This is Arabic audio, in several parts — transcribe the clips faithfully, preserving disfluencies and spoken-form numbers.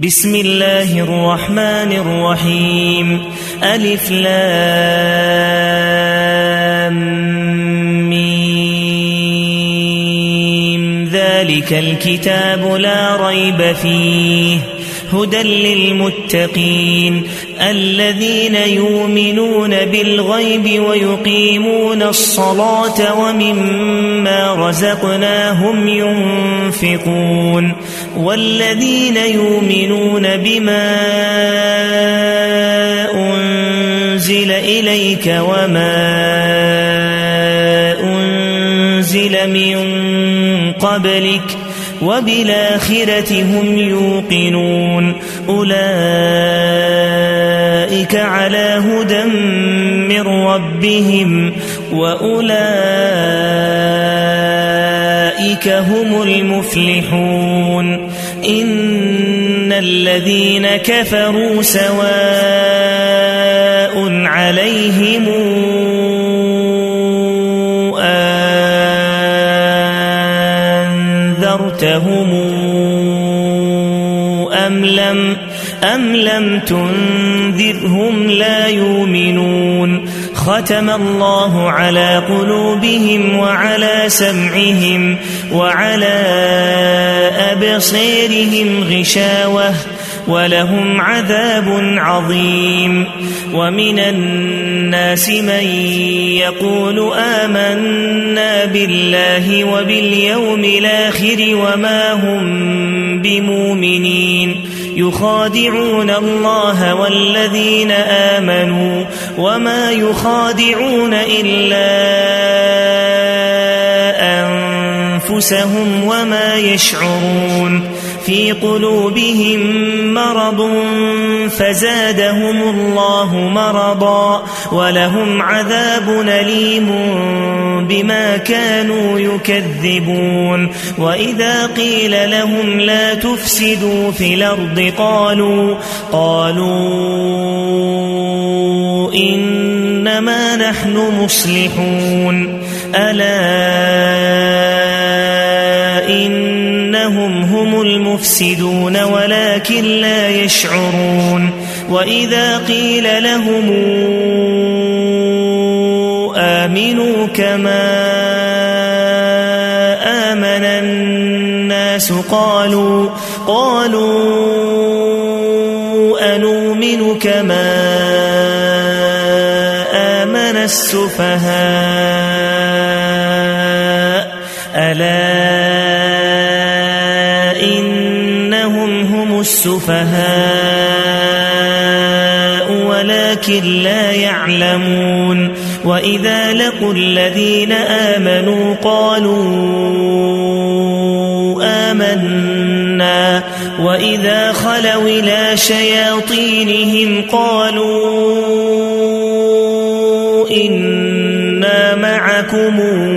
بسم الله الرحمن الرحيم. ألف لام ميم. ذلك الكتاب لا ريب فيه هدى للمتقين الذين يؤمنون بالغيب ويقيمون الصلاة ومما رزقناهم ينفقون والذين يؤمنون بما أنزل إليك وما أنزل من قبلك وبالآخرة هم يوقنون أولئك على هدى من ربهم وأولئك هم المفلحون. إن الذين كفروا سواء عليهم أنذرتهم أم لم, أم لم تنذرهم لا يؤمنون. ختم الله على قلوبهم وعلى سمعهم وعلى أبصارهم غشاوة ولهم عذاب عظيم. ومن الناس من يقول آمنا بالله وباليوم الآخر وما هم بمؤمنين يخادعون الله والذين آمنوا وما يخادعون إلا أنفسهم وما يشعرون. في قلوبهم مرض فزادهم الله مرضا ولهم عذاب أليم بما كانوا يكذبون. وإذا قيل لهم لا تفسدوا في الأرض قالوا قالوا إنما نحن مصلحون ألا إنهم هم المفسدون ولكن لا يشعرون. وإذا قيل لهم آمنوا كما آمن الناس قالوا قالوا أنؤمن كما آمن السفهاء ألا السفهاء ولكن لا يعلمون. وإذا لقوا الذين آمنوا قالوا آمنا وإذا خلوا إلى شياطينهم قالوا إنا معكم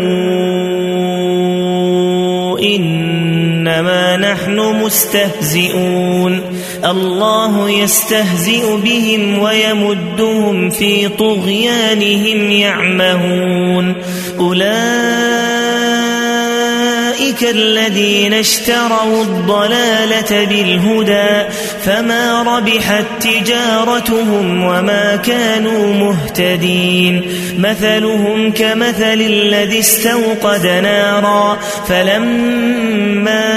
إنما نحن مستهزئون. الله يستهزئ بهم ويمدهم في طغيانهم يعمهون. أولئك الذين اشتروا الضلالة بالهدى فما ربحت تجارتهم وما كانوا مهتدين. مثلهم كمثل الذي استوقد نارا فلما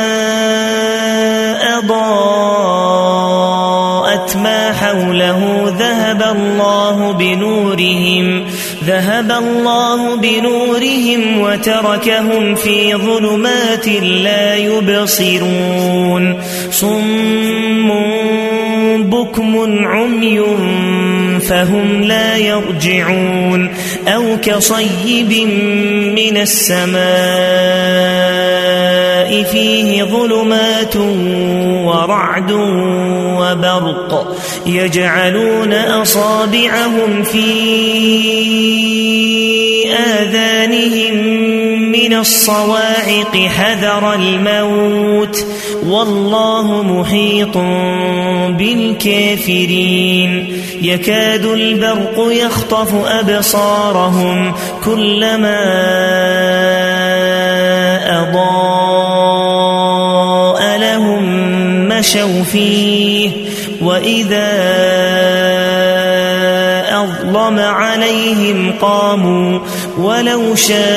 أضاءت ما حوله ذهب الله بنورهم ذهب الله بنورهم وتركهم في ظلمات لا يبصرون. صم بكم عمي فهم لا يرجعون. أو كصيب من السماء فيه ظلمات ورعد وبرق يجعلون أصابعهم في آذانهم من الصواعق حذر الموت والله محيط بالكافرين. يكاد البرق يخطف أبصارهم كلما أضاء لهم مشوا فيه وإذا أظلم عليهم قاموا ولو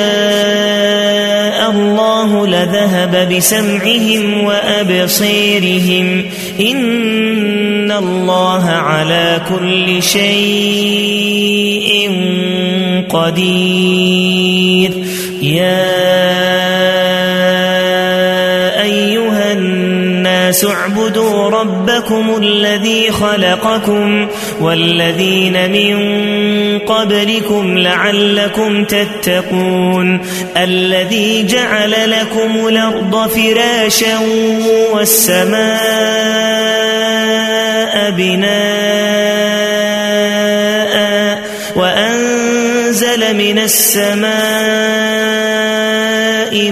شاء الله لذهب بسمعهم وأبصيرهم إن الله على كل شيء قدير. يا أيها الناس اعبدوا ربكم الذي خلقكم والذين من قبلكم لعلكم تتقون الذي جعل لكم الأرض فراشا والسماء بناء وأنزل من السماء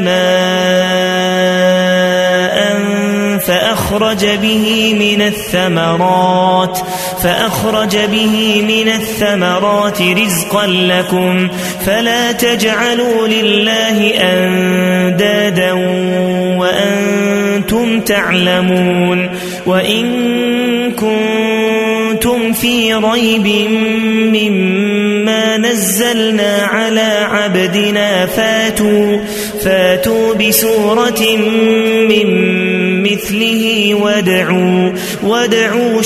ماء فأخرج به من الثمرات فأخرج به من الثمرات رزقا لكم فلا تجعلوا لله أندادا وأنتم تعلمون. وإن كنتم في ريب مما نزلنا على عبدنا فاتوا, فاتوا بسورة من مثله وادعوا, وادعوا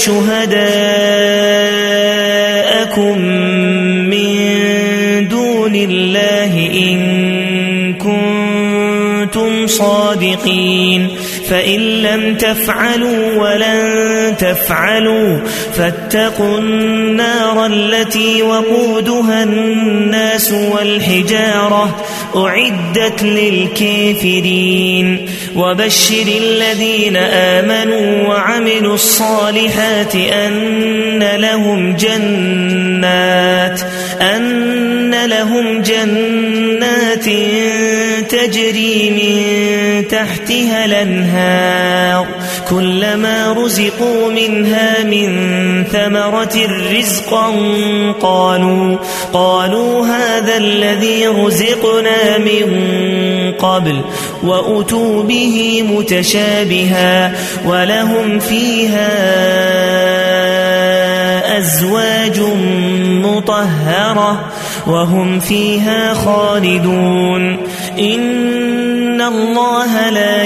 شهداءكم من دون الله إن كنتم صادقين فإن لم تفعلوا ولن تفعلوا فاتقوا النار التي وقودها الناس والحجارة أعدت للكافرين. وبشر الذين آمنوا وعملوا الصالحات أن لهم جنات أن لهم جنات تجري من تحتها الأنهار كلما رزقوا منها من ثمرة رزقا قالوا قالوا هذا الذي رزقنا من قبل وأتوا به متشابها ولهم فيها أزواج مطهرة وهم فيها خالدون. إن الله لا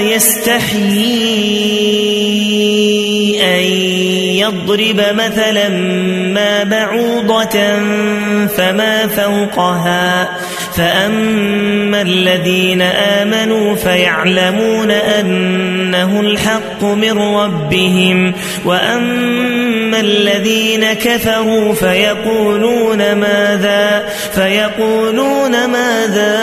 يستحيي أن يضرب مثلا ما بعوضة فما فوقها فأما الذين آمنوا فيعلمون أنه الحق من ربهم وأما الذين كفروا فيقولون ماذا فيقولون ماذا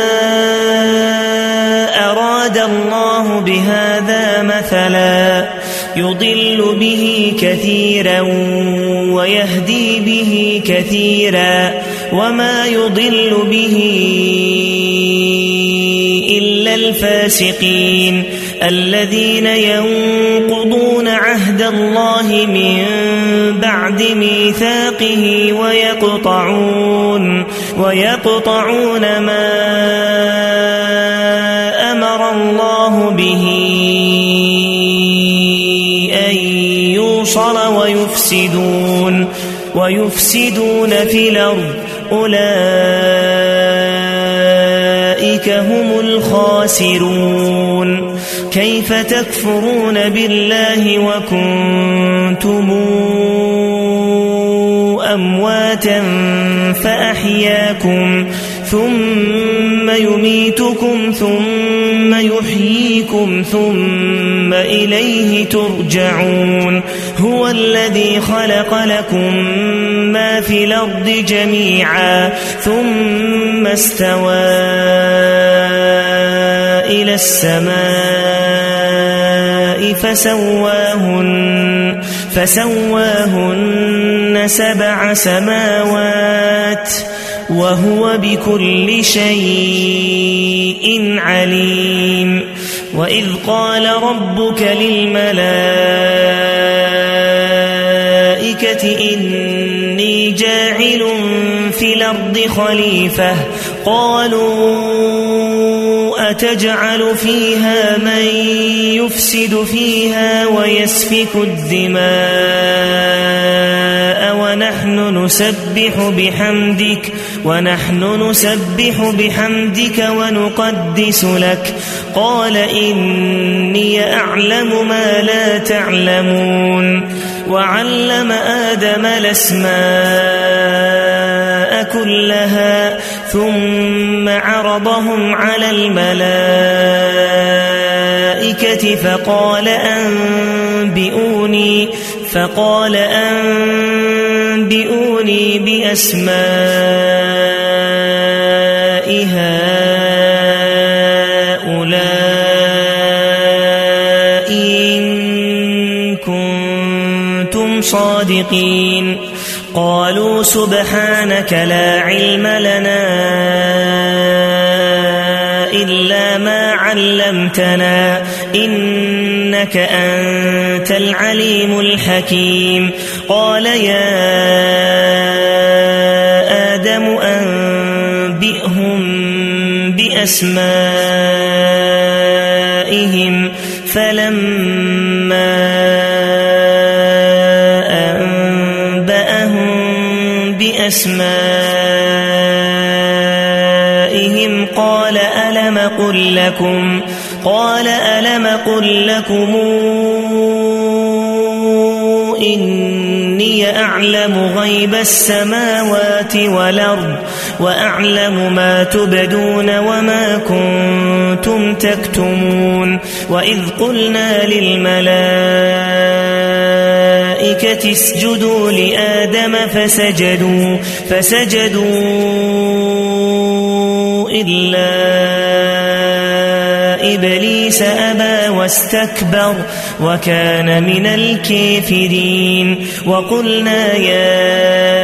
أراد الله بهذا مثلا يضل به كثيرا ويهدي به كثيرا وما يضل به إلا الفاسقين الذين ينقضون عهد الله من بعد ميثاقه ويقطعون ويقطعون ما أمر الله به أن يوصل ويفسدون ويفسدون في الأرض أولئك هم الخاسرون. كيف تكفرون بالله وكنتم أمواتا فأحياكم ثم يميتكم ثم يحييكم ثم إليه ترجعون. هو الذي خلق لكم ما في الأرض جميعا ثم استوى إلى السماء فسواهن, فسواهن سبع سماوات وهو بكل شيء عليم. وإذ قال ربك للملائكة إني جاعل في الأرض خليفة قالوا تجعل فيها من يفسد فيها ويسفك الدماء ونحن نسبح بحمدك ونحن نسبح بحمدك ونقدس لك قال إني أعلم ما لا تعلمون وعلم آدم الأسماء كلها ثم عرضهم على الملائكة فقال أنبئوني فقال أنبئوني بأسماء هؤلاء إن كنتم صادقين قالوا سبحانك لا علم لنا إلا ما علمتنا إنك أنت العليم الحكيم قال يا آدم أنبئهم بأسمائهم فلما بأسمائهم قال ألم قل لكم قال ألم قل لكم إني أعلم غيب السماوات والأرض وأعلم ما تبدون وما كنتم تكتمون وإذ قلنا للملائكة اسجدوا لآدم فسجدوا فسجدوا إلا إبليس أبى واستكبر وكان من الكافرين وقلنا يا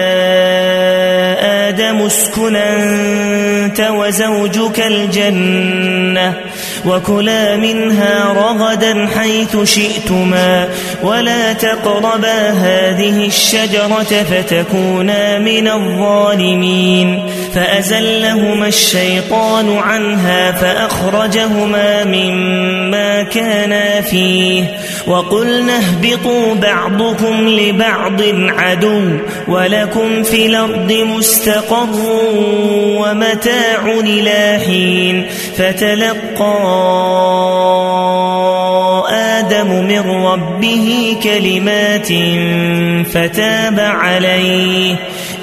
آدم اسكن أنت وزوجك الجنة وكلا منها رغدا حيث شئتما ولا تقربا هذه الشجرة فتكونا من الظالمين فأزلهما الشيطان عنها فأخرجهما مما كانا فيه وقلنا اهبطوا بعضكم لبعض عدو ولكم في الأرض مستقر ومتاع إلى حين فتلقى آدم من ربه كلمات فتاب عليه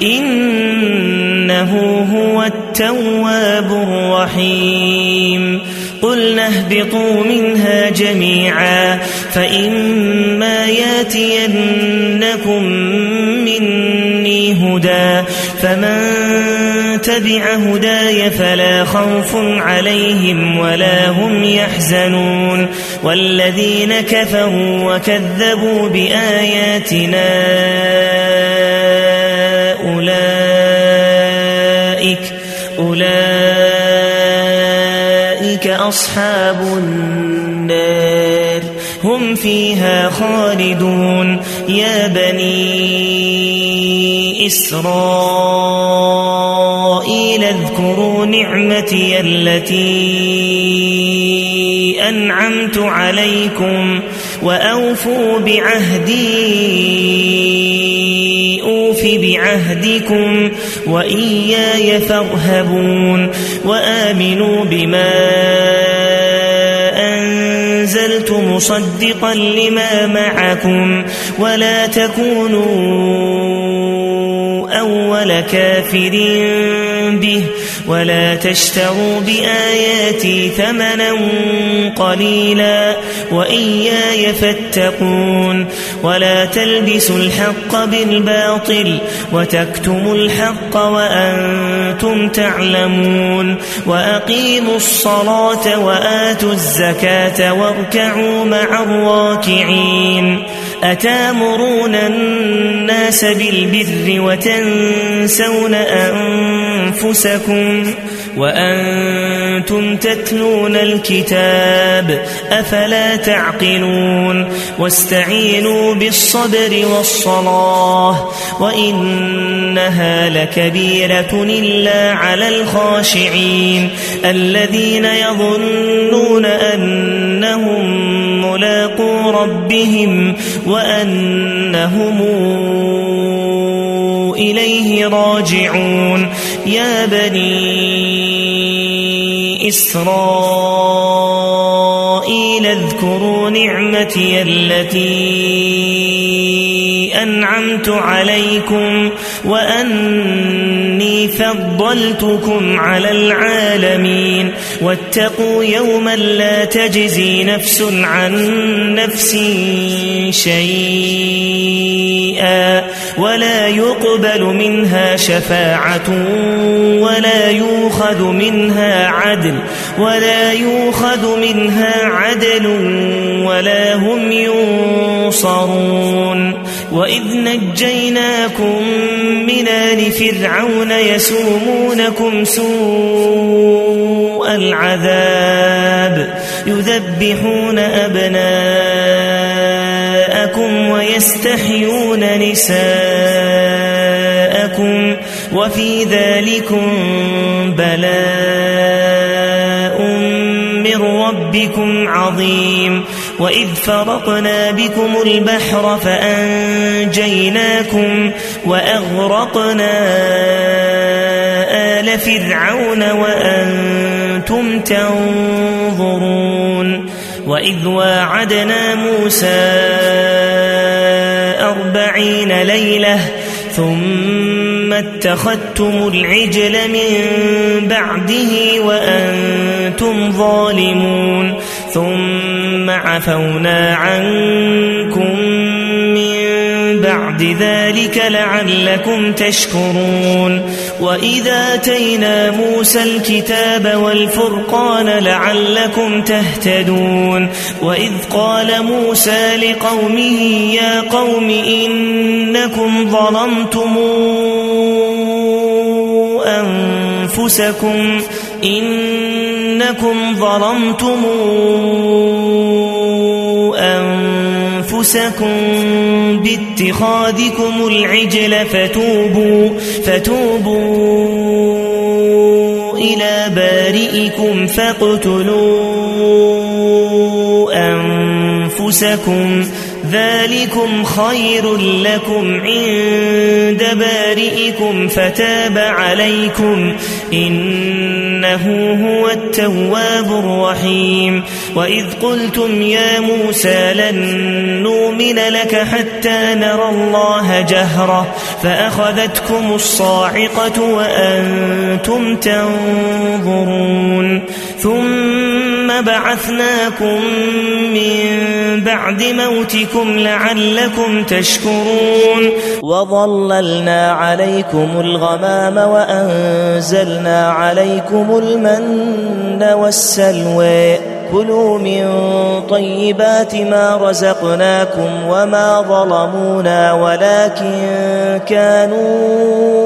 إنه هو التواب الرحيم قلنا اهبطوا منها جميعا فإما ياتينكم مني هدى فمن تبع هداي فلا خوف عليهم ولا هم يحزنون والذين كفروا وكذبوا بآياتنا أولئك أولئك أصحاب النار هم فيها خالدون يا بني إسرائيل اذكروا نعمتي التي أنعمت عليكم وأوفوا بعهدي أوف بعهدكم وإياي فارهبون وآمنوا بما أنزلت مصدقا لما معكم ولا تكونوا أول كافر به ولا تشتروا بآياتي ثمنا قليلا وإياي فاتقون ولا تلبسوا الحق بالباطل وتكتموا الحق وأنتم تعلمون وأقيموا الصلاة وآتوا الزكاة واركعوا مع الراكعين أتامرون الناس بالبر وتنسون أنفسكم وأنتم تتلون الكتاب أفلا تعقلون واستعينوا بالصبر والصلاة وإنها لكبيرة إلا على الخاشعين الذين يظنون أنهم ملاقو ربهم وأنهم إليه راجعون يا بني إسرائيل اذكروا نعمتي التي أنعمت عليكم وأني فضلتكم على العالمين واتقوا يوما لا تجزي نفس عن نفس شيئا ولا يقبل منها شفاعة ولا يؤخذ منها عدل ولا يؤخذ منها عدل ولا هم ينصرون وإذ نجيناكم من آل فرعون يسومونكم سوء العذاب يذبحون أبناءكم ويستحيون نساءكم وفي ذلكم بلاء من ربكم عظيم وإذ فرقنا بكم البحر فأنجيناكم وأغرقنا آل فرعون وأنتم تنظرون وإذ واعدنا موسى أربعين ليلة ثم اتخذتم العجل من بعده وأنتم ظالمون ثم عفونا عنكم من بعد ذلك لعلكم تشكرون وإذا آتينا موسى الكتاب والفرقان لعلكم تهتدون وإذ قال موسى لقومه يا قوم إنكم ظلمتم أنفسكم إنكم ظلمتم أنفسكم باتخاذكم العجل فتوبوا فتوبوا إلى بارئكم فاقتلوا أنفسكم ذلكم خير لكم عند بارئكم فتاب عليكم إنه هو التواب الرحيم وإذ قلتم يا موسى لن نؤمن لك حتى نرى الله جهرة فأخذتكم الصاعقة وأنتم تنظرون ثم بعثناكم من بعد موتكم لعلكم تشكرون وظللنا عليكم الغمام وأنزلنا عليكم المن والسلوى كلوا من طيبات ما رزقناكم وما ظلمونا ولكن كانوا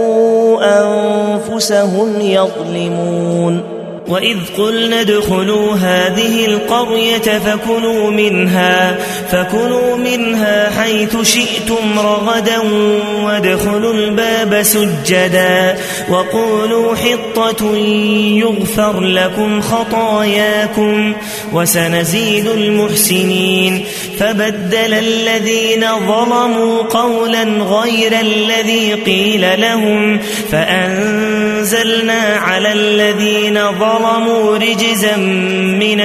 أنفسهم يظلمون وإذ قلنا ادخلوا هذه القرية فكلوا منها فكلوا منها حيث شئتم رغدا وادخلوا الباب سجدا وقولوا حطة يغفر لكم خطاياكم وسنزيد المحسنين فبدل الذين ظلموا قولا غير الذي قيل لهم فأنزلنا على الذين ظلموا ظلموا رجزا من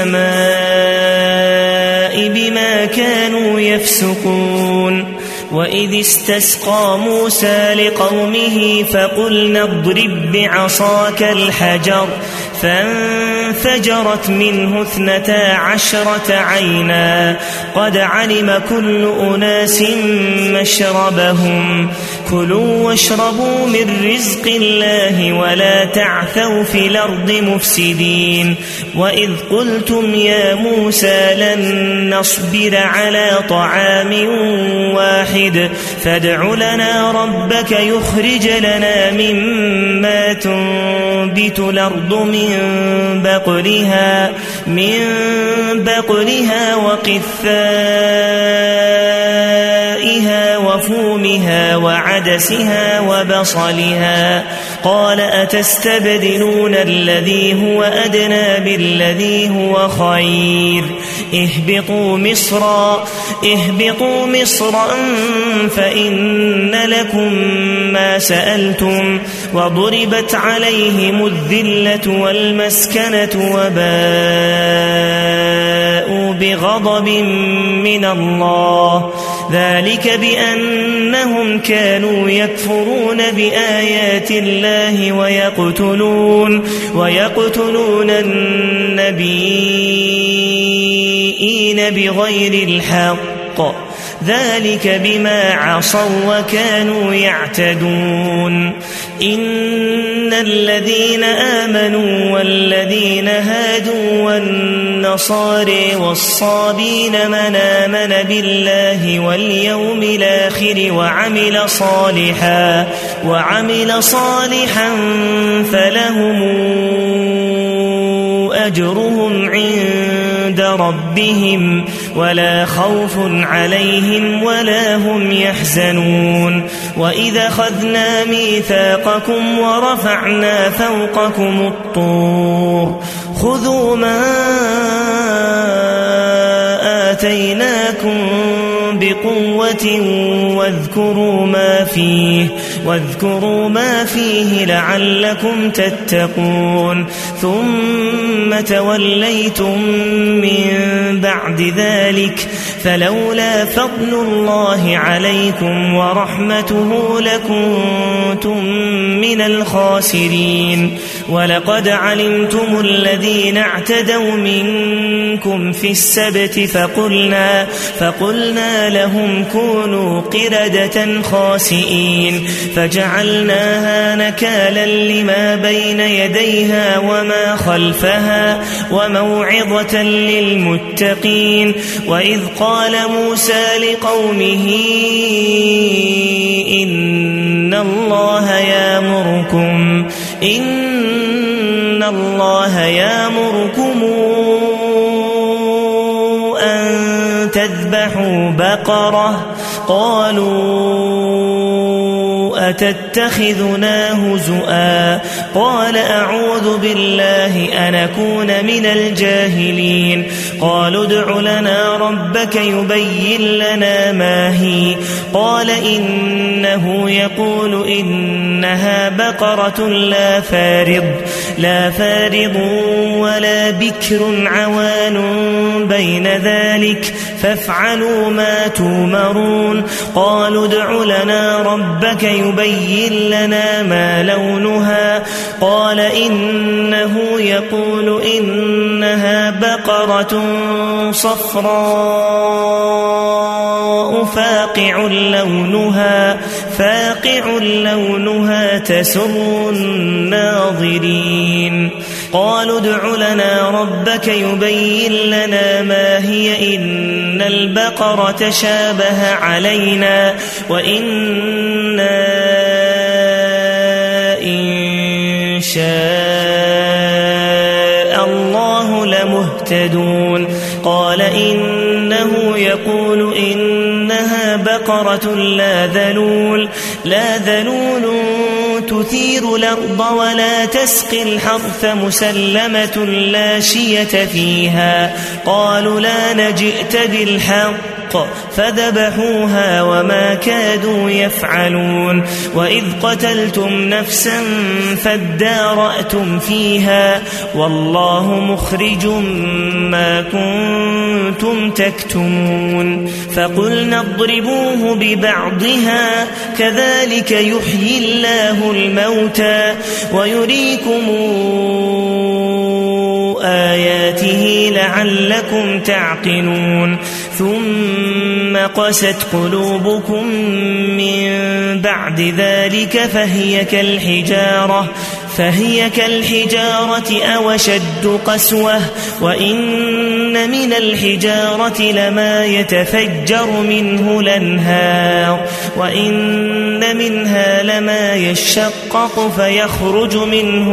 السماء بما كانوا يفسقون وإذ استسقى موسى لقومه فقلنا اضرب بعصاك الحجر فانفجرت منه اثنتا عشرة عينا قد علم كل أناس مشربهم كلوا واشربوا من رزق الله ولا تعثوا في الأرض مفسدين وإذ قلتم يا موسى لن نصبر على طعام واحد واحد فادع لنا ربك يخرج لنا مما تنبت الأرض من بقلها من بقلها وقثائها وفومها وعدسها وبصلها قال أتستبدلون الذي هو أدنى بالذي هو خير اهبطوا مصرا اهبطوا مصرا فإن لكم ما سألتم وضربت عليهم الذلة والمسكنة وباءوا بغضب من الله ذلك بأنهم كانوا يكفرون بآيات الله ويقتلون ويقتلون النبيين بغير الحق ذلك بما عصوا وكانوا يعتدون إن الذين آمنوا والذين هادوا والنصارى والصابين من آمن بالله واليوم الآخر وعمل صالحا وعمل صالحا فلهم أجرهم عند ربهم ولا خوف عليهم ولا هم يحزنون وإذا أخذنا ميثاقكم ورفعنا فوقكم الطور خذوا ما آتيناكم بقوة واذكروا ما فيه واذكروا ما فيه لعلكم تتقون ثم توليتم من بعد ذلك فلولا فضل الله عليكم ورحمته لكنتم من الخاسرين ولقد علمتم الذين اعتدوا منكم في السبت فقلنا فقلنا لهم كونوا قردة خاسئين فجعلناها نكالا لما بين يديها وما خلفها وموعظة للمتقين وإذ قال موسى لقومه إن الله يأمركم إن الله يأمركم أن تذبحوا بقرة قالوا أتتخذنا هزؤا قال أعوذ بالله أن أكون من الجاهلين قالوا ادع لنا ربك يبين لنا ما هي قال إنه يقول إنها بقرة لا فارض لا فارض ولا بكر عوان بين ذلك فافعلوا ما تؤمرون قالوا ادع لنا ربك يبين لنا ما لونها قال إنه يقول إنها بقرة صفراء فاقع لونها فاقع لونها تسر الناظرين قالوا ادع لنا ربك يبين لنا ما هي إن البقرة شابه علينا وإنا إن شاء الله لمهتدون قال إنه يقول إنها بقرة لا ذلول لا ذلول تثير الأرض ولا تسقي الحرث مسلمة لا شية فيها قالوا لا نجئت بالحق فذبحوها وما كادوا يفعلون وإذ قتلتم نفسا فادارأتم فيها والله مخرج ما كنتم تكتمون فقلنا اضربوه ببعضها كذلك يحيي الله الموتى ويريكم آياته لعلكم تعقلون ثم قست قلوبكم من بعد ذلك فهي كالحجارة فهي كالحجارة أو أشد قسوة وإن من الحجارة لما يتفجر منه الأنهار وإن منها لما يشقق فيخرج منه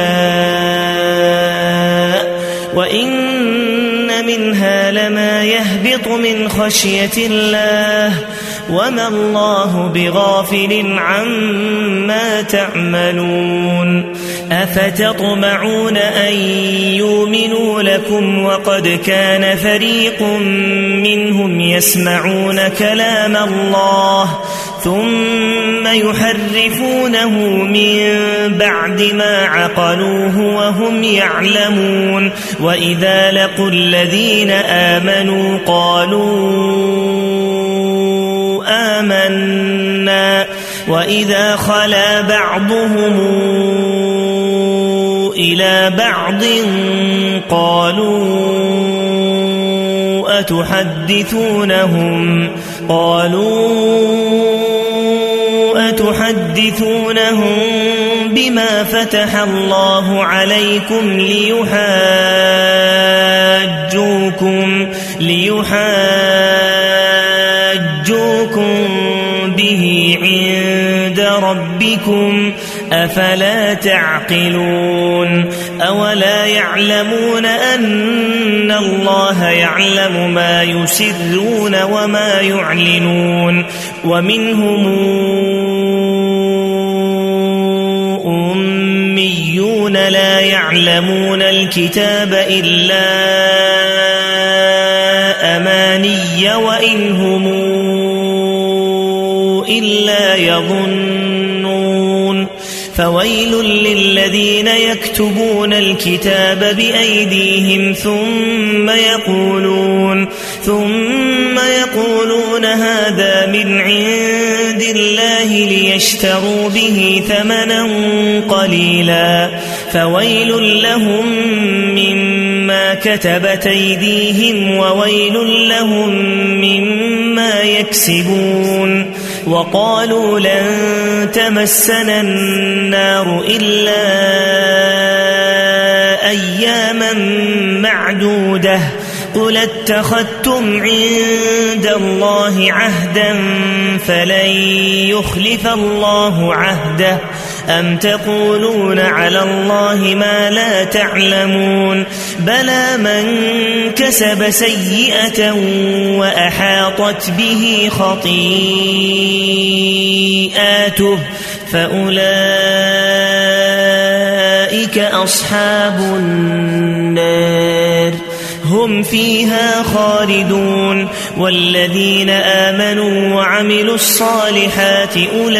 الماء وإن منها لما يهبط من خشية الله وما الله بغافل عما تعملون أفتطمعون أن يؤمنوا لكم وقد كان فريق منهم يسمعون كلام الله ثم يحرفونه من بعد ما عقلوه وهم يعلمون وإذا لقوا الذين آمنوا قالوا آمنا وإذا خلا بعضهم إلى بعض قالوا أتحدثونهم قالوا أتحدثونهم بما فتح الله عليكم ليحاجوكم ليحاجوكم به عند ربكم أفلا تعقلون أولا يعلمون أن الله يعلم ما يسرون وما يعلنون ومنهم أميون لا يعلمون الكتاب إلا أماني وإن هم إلا يظنون فويل للذين يكتبون الكتاب بأيديهم ثم يقولون ثم يقولون هذا من عند الله ليشتروا به ثمنا قليلا فويل لهم مما كتبت أيديهم وويل لهم مما يكسبون وقالوا لن تمسنا النار إلا أياما معدودة قل اتخذتم عند الله عهدا فلن يخلف الله عهده أم تقولون على الله ما لا تعلمون بلى من كسب سيئة وأحاطت به خطيئاته فأولئك أصحاب النار هم فيها خالدون والذين آمنوا وعملوا الصالحات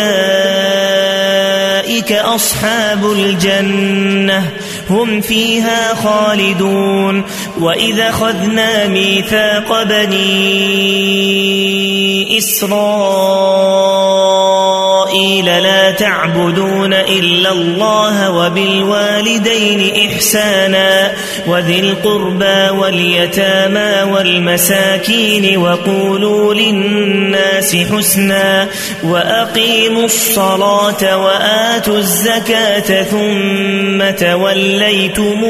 أولئك أصحاب الجنة هم فيها خالدون وإذا أخذنا ميثاق بني إسرائيل لا تعبدون إلا الله وبالوالدين إحسانا وذي القربى واليتامى والمساكين وقولوا للناس حسنا وأقيموا الصلاة وآتوا الزكاة ثم توليتم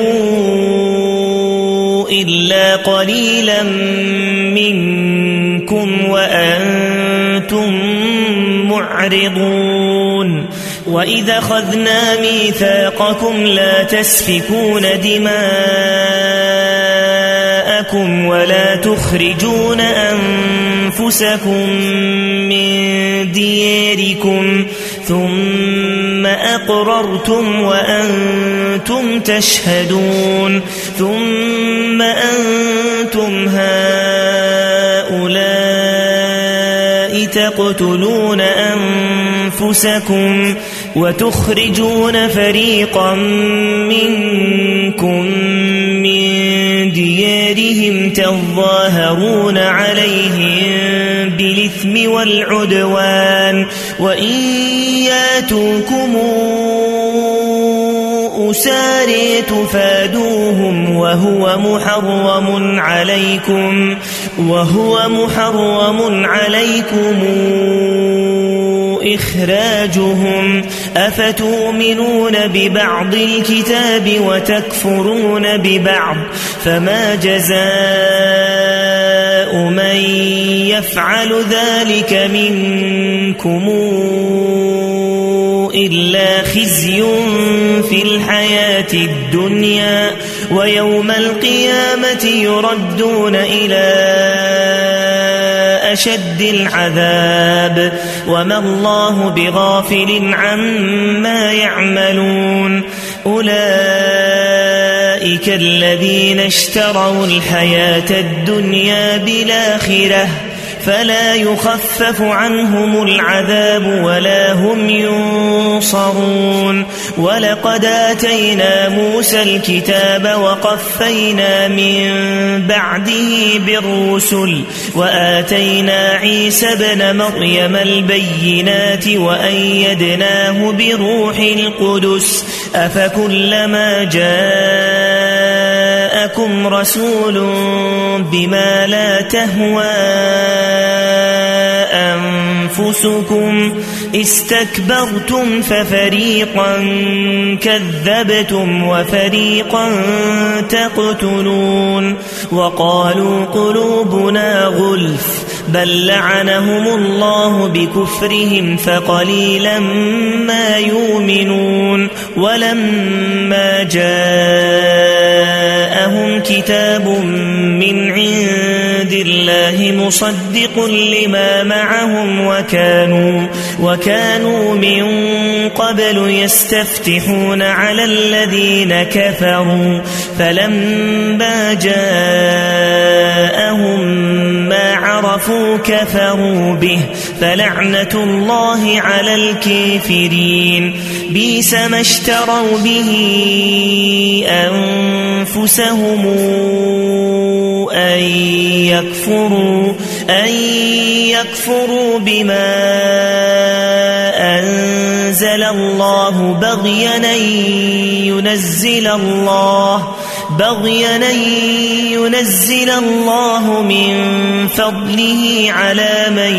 إلا قليلا منكم وأنتم معرضون وإذا أخذنا ميثاقكم لا تسفكون دماءكم ولا تخرجون أنفسكم من دياركم ثم أقررتم وأنتم تشهدون ثم أنتم هؤلاء تقتلون أنفسكم وتخرجون فريقا منكم من ديارهم تظاهرون عليهم بالإثم والعدوان وإن ياتوكم أساري تفادوهم وهو محرم عليكم وهو محرم عليكم إخراجهم أفتؤمنون ببعض الكتاب وتكفرون ببعض فما جزاء من يفعل ذلك منكم إلا خزي في الحياة الدنيا ويوم القيامة يردون إلى أشد العذاب وما الله بغافل عما يعملون أولئك الذين اشتروا الحياة الدنيا بالآخرة فلا يخفف عنهم العذاب ولا هم ينصرون ولقد آتينا موسى الكتاب وقفينا من بعده بالرسل وآتينا عيسى ابن مريم البينات وأيدناه بروح القدس أفكلما جاءكم رسول بما لا تهوى أنفسكم استكبرتم ففريقا كذبتم وفريقا تقتلون وقالوا قلوبنا غلف بل لعنهم الله بكفرهم فقليلا ما يؤمنون ولما جاءهم كتاب من عند الله مصدق لما معهم وكانوا وكانوا من قبل يستفتحون على الذين كفروا فلما جاءهم ما عرفوا كفروا به فلعنة الله على الكافرين بئس ما اشتروا به أنفسهم أن يكفروا أن يكفروا بما أنزل الله بغيا أن ينزل الله بغيا أن ينزل الله من فضله على من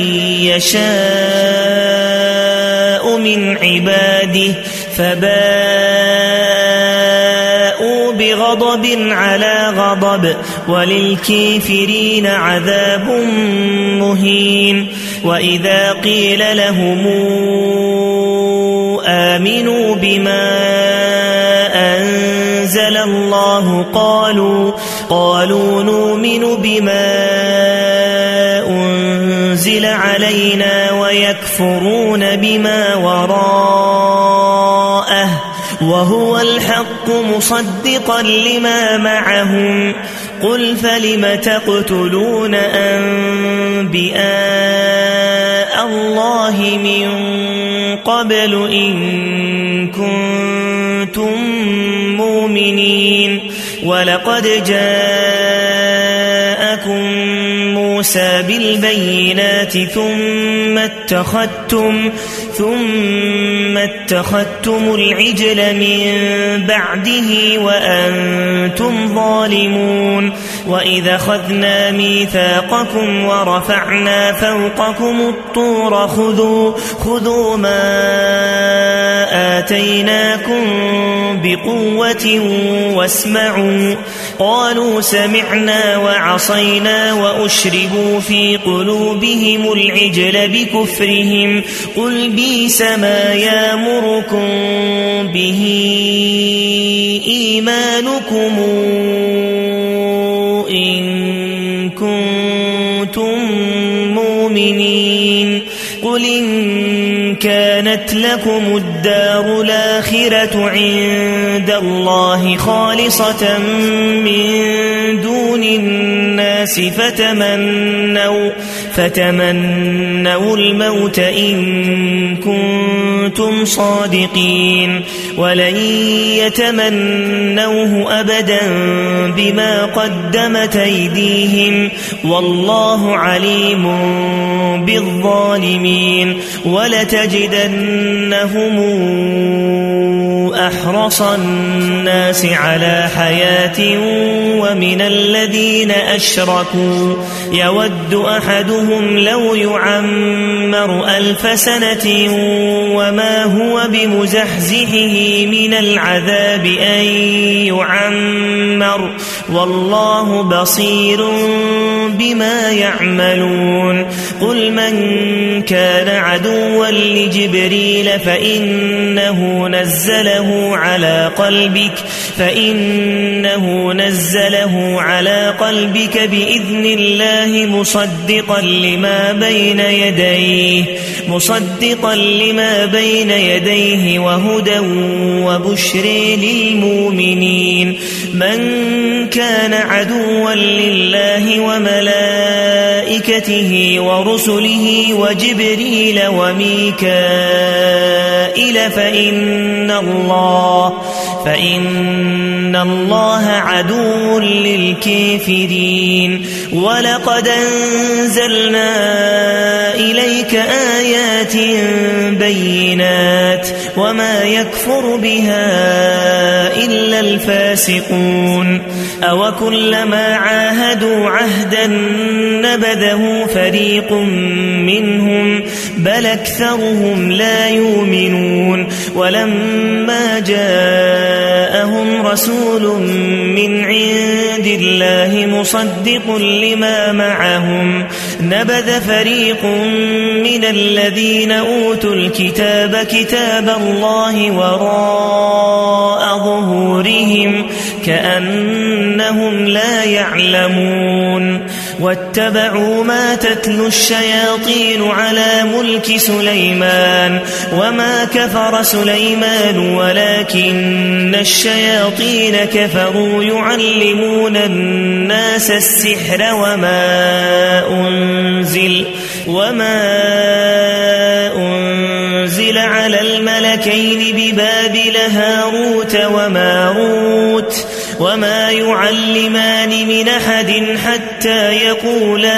يشاء من عباده فباءوا بغضب على غضب وللكافرين عذاب مهين وإذا قيل لهم آمنوا بما أنزل الله قالوا قالوا نؤمن بما أنزل علينا ويكفرون بما وراءه وهو الحق مصدقا لما معهم قل فلم تقتلون أنبياء الله من قبل إن كنتم مؤمنين ولقد جاءكم موسى بالبينات ثم اتخذتم ثم اتخذتم العجل من بعده وأنتم ظالمون وإذا أخذنا ميثاقكم ورفعنا فوقكم الطور خذوا خذوا ما آتيناكم بقوة واسمعوا قالوا سمعنا وعصينا وأشربوا في قلوبهم العجل بكفرهم قل بئس ما يأمركم به إيمانكم إن كنتم مؤمنين قل إن كانت لكم الدار الآخرة عند الله خالصة من دون الناس فتمنوا فتمنوا الموت إن كنتم صادقين ولن يتمنوه أبدا بما قدمت أيديهم والله عليم بالظالمين ولتجدنهم أحرص الناس على حياة ومن الذين أشركوا يود أحدهم أحدهم لو يعمر ألف سنة وما هو بمزحزحه من العذاب أن يعمر والله بصير بما يعملون قل من كان عدوا لجبريل فإنه نزله على قلبك فإنه نزله على قلبك بإذن الله مصدقا لما بين يديه مصدقا لما بين يديه وهدى وبشر للمؤمنين من كان عدوا لله وملائكته ورسله وجبريل وميكائيل فإن الله فإن الله عدو للكافرين ولقد أنزلنا إليك آيات بينات وما يكفر بها إلا الفاسقون أو كلما عاهدوا عهدا نبذه فريق منهم بل أكثرهم لا يؤمنون ولما جاءهم رسول من عند الله مصدق لما معهم نبذ فريق من الذين أوتوا الكتاب كتاب الله وراء ظهورهم كأنهم لا يعلمون واتبعوا ما تتلو الشياطين على ملك سليمان وما كفر سليمان ولكن الشياطين كفروا يعلمون الناس السحر وما أنزل وما أنزل على الملكين ببابل هاروت وماروت وما يعلمان من أحد حتى يقولا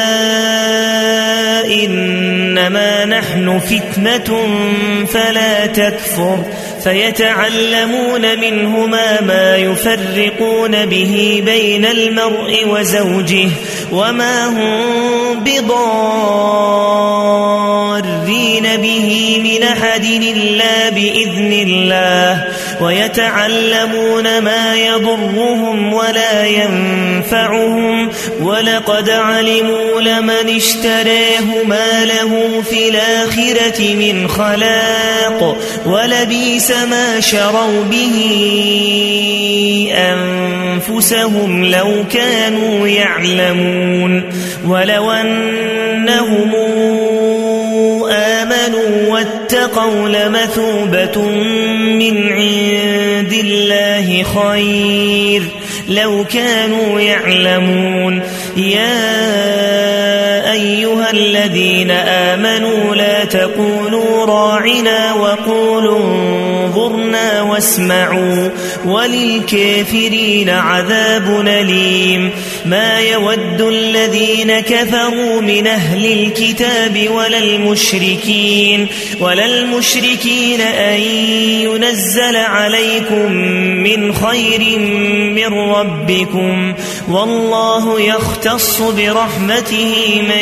إنما نحن فتنة فلا تكفر فيتعلمون منهما ما يفرقون به بين المرء وزوجه وما هم بضارين به من أحد إلا بإذن الله ويتعلمون ما يضرهم ولا ينفعهم ولقد علموا لمن اشتراه ما له في الآخرة من خلاق ولبئس ما شروا به أنفسهم لو كانوا يعلمون ولو أنهم آمنوا واتقوا لمثوبة من عند الله خير لو كانوا يعلمون يا أيها الذين آمنوا لا تقولوا راعنا وقولوا انظرنا واسمعوا وللكافرين عذاب أليم ما يود الذين كفروا من أهل الكتاب ولا المشركين ولا المشركين أن ينزل عليكم من خير من ربكم والله يختص برحمته من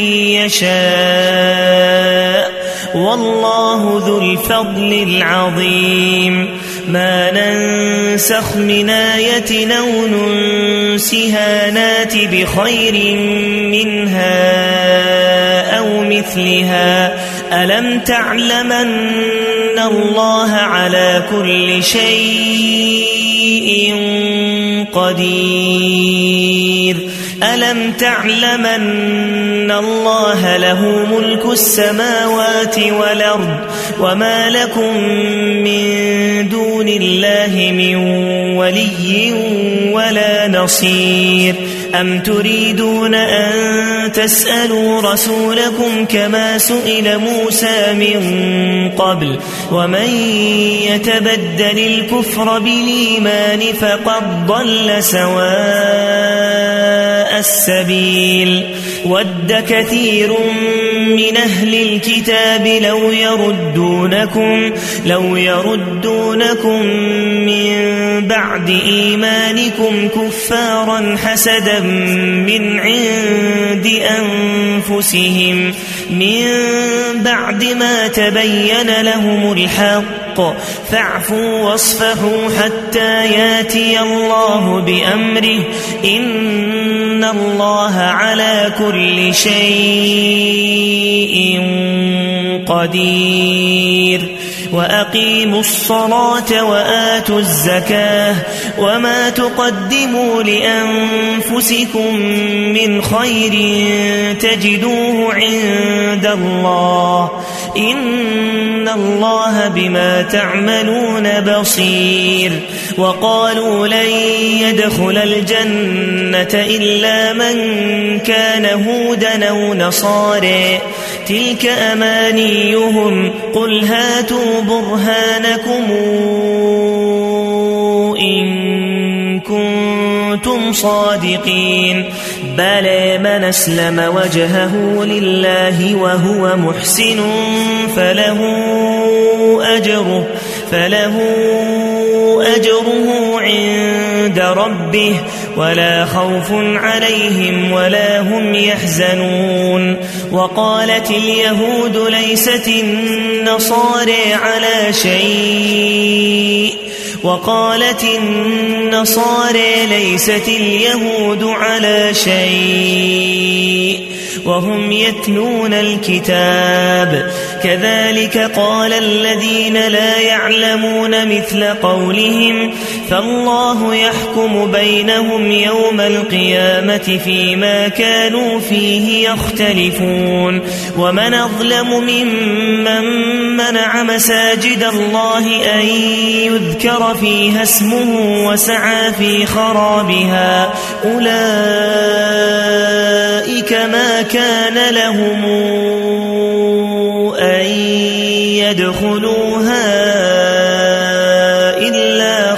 يشاء والله ذو الفضل العظيم ما ننسخ من آية أو ننسها نات بخير منها أو مثلها ألم تعلم أن الله على كل شيء قدير ألم تعلم أن الله له ملك السماوات والأرض وما لكم من دون الله من ولي ولا نصير أم تريدون أن تسألوا رسولكم كما سئل موسى من قبل ومن يتبدل الكفر بالإيمان فقد ضل سواء السبيل ود كثير من أهل الكتاب لو يردونكم لو يردونكم من بعد إيمانكم كفارا حسدا من عند أنفسهم من بعد ما تبين لهم الحق فاعفوا واصفحوا حتى ياتي الله بأمره إن الله على كل شيء قدير وأقيموا الصلاة وآتوا الزكاة وما تقدموا لأنفسكم من خير تجدوه عند الله إن الله بما تعملون بصير وقالوا لن يدخل الجنة إلا من كان هودا أو نصارى تلك أمانيهم قل هاتوا برهانكم إن كنتم صادقين بلى من أسلم وجهه لله وهو محسن فله أجره فله أجره عند ربه ولا خوف عليهم ولا هم يحزنون وقالت اليهود ليست النصارى على شيء وقالت النصارى ليست اليهود على شيء وهم يتلون الكتاب كذلك قال الذين لا يعلمون مثل قولهم فالله يحكم بينهم يوم القيامة فيما كانوا فيه يختلفون ومن أظلم ممن منع مساجد الله أن يذكر فيها اسمه وسعى في خرابها أولئك ما كان لهم أن يدخلوها إلا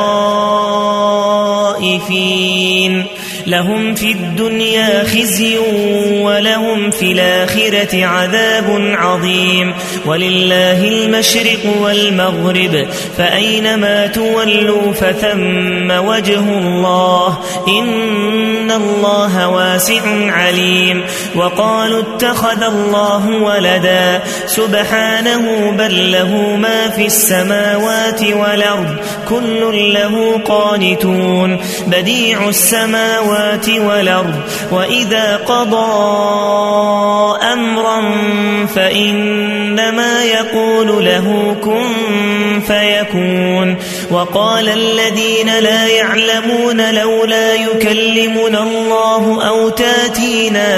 خائفين لهم في الدنيا خزي ولهم في الآخرة عذاب عظيم ولله المشرق والمغرب فأينما تولوا فثم وجه الله إن الله واسع عليم وقالوا اتخذ الله ولدا سبحانه بل له ما في السماوات والأرض كل له قانتون بديع السماوات والأرض وإذا قضى أمرا فإنما يقول له كن فيكون وقال الذين لا يعلمون لولا يكلمنا الله أو تاتينا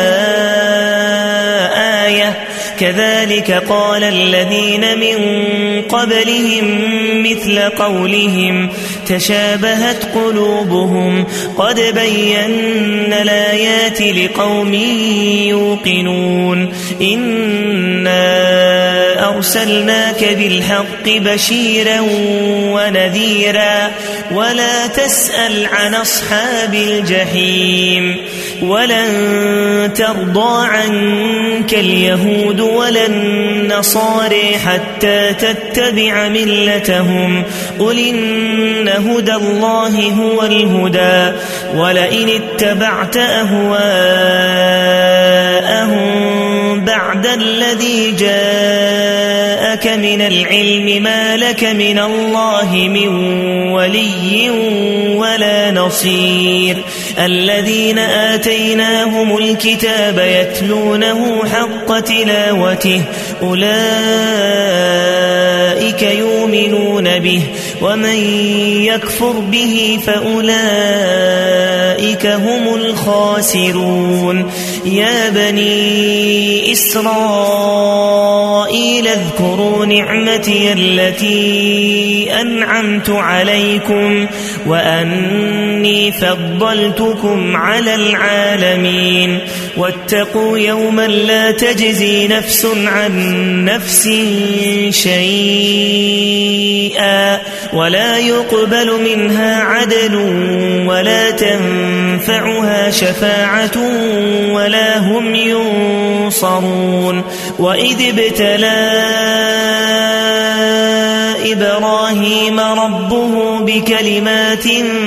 آية كذلك قال الذين من قبلهم مثل قولهم تشابهت قلوبهم قد بينا الآيات لقوم يوقنون إنا أرسلناك بالحق بشيرا ونذيرا ولا تسأل عن أصحاب الجحيم ولن ترضى عنك اليهود ولا النصارى حتى تتبع ملتهم قل إن هدى الله هو الهدى ولئن اتبعت أهواءهم بعد الذي جاءك من العلم ما لك من الله من ولي ولا نصير الذين آتيناهم الكتاب يتلونه حق تلاوته أولئك يؤمنون به ومن يكفر به فأولئك هم الخاسرون يا بني إسرائيل اذكروا نعمتي التي أنعمت عليكم وأني فضلتكم على العالمين واتقوا يوما لا تجزي نفس عن نفس شيئا ولا يقبل منها عدل ولا تنفعها شفاعة ولا هم ينصرون وإذ ابتلى إبراهيم ربه بكلمات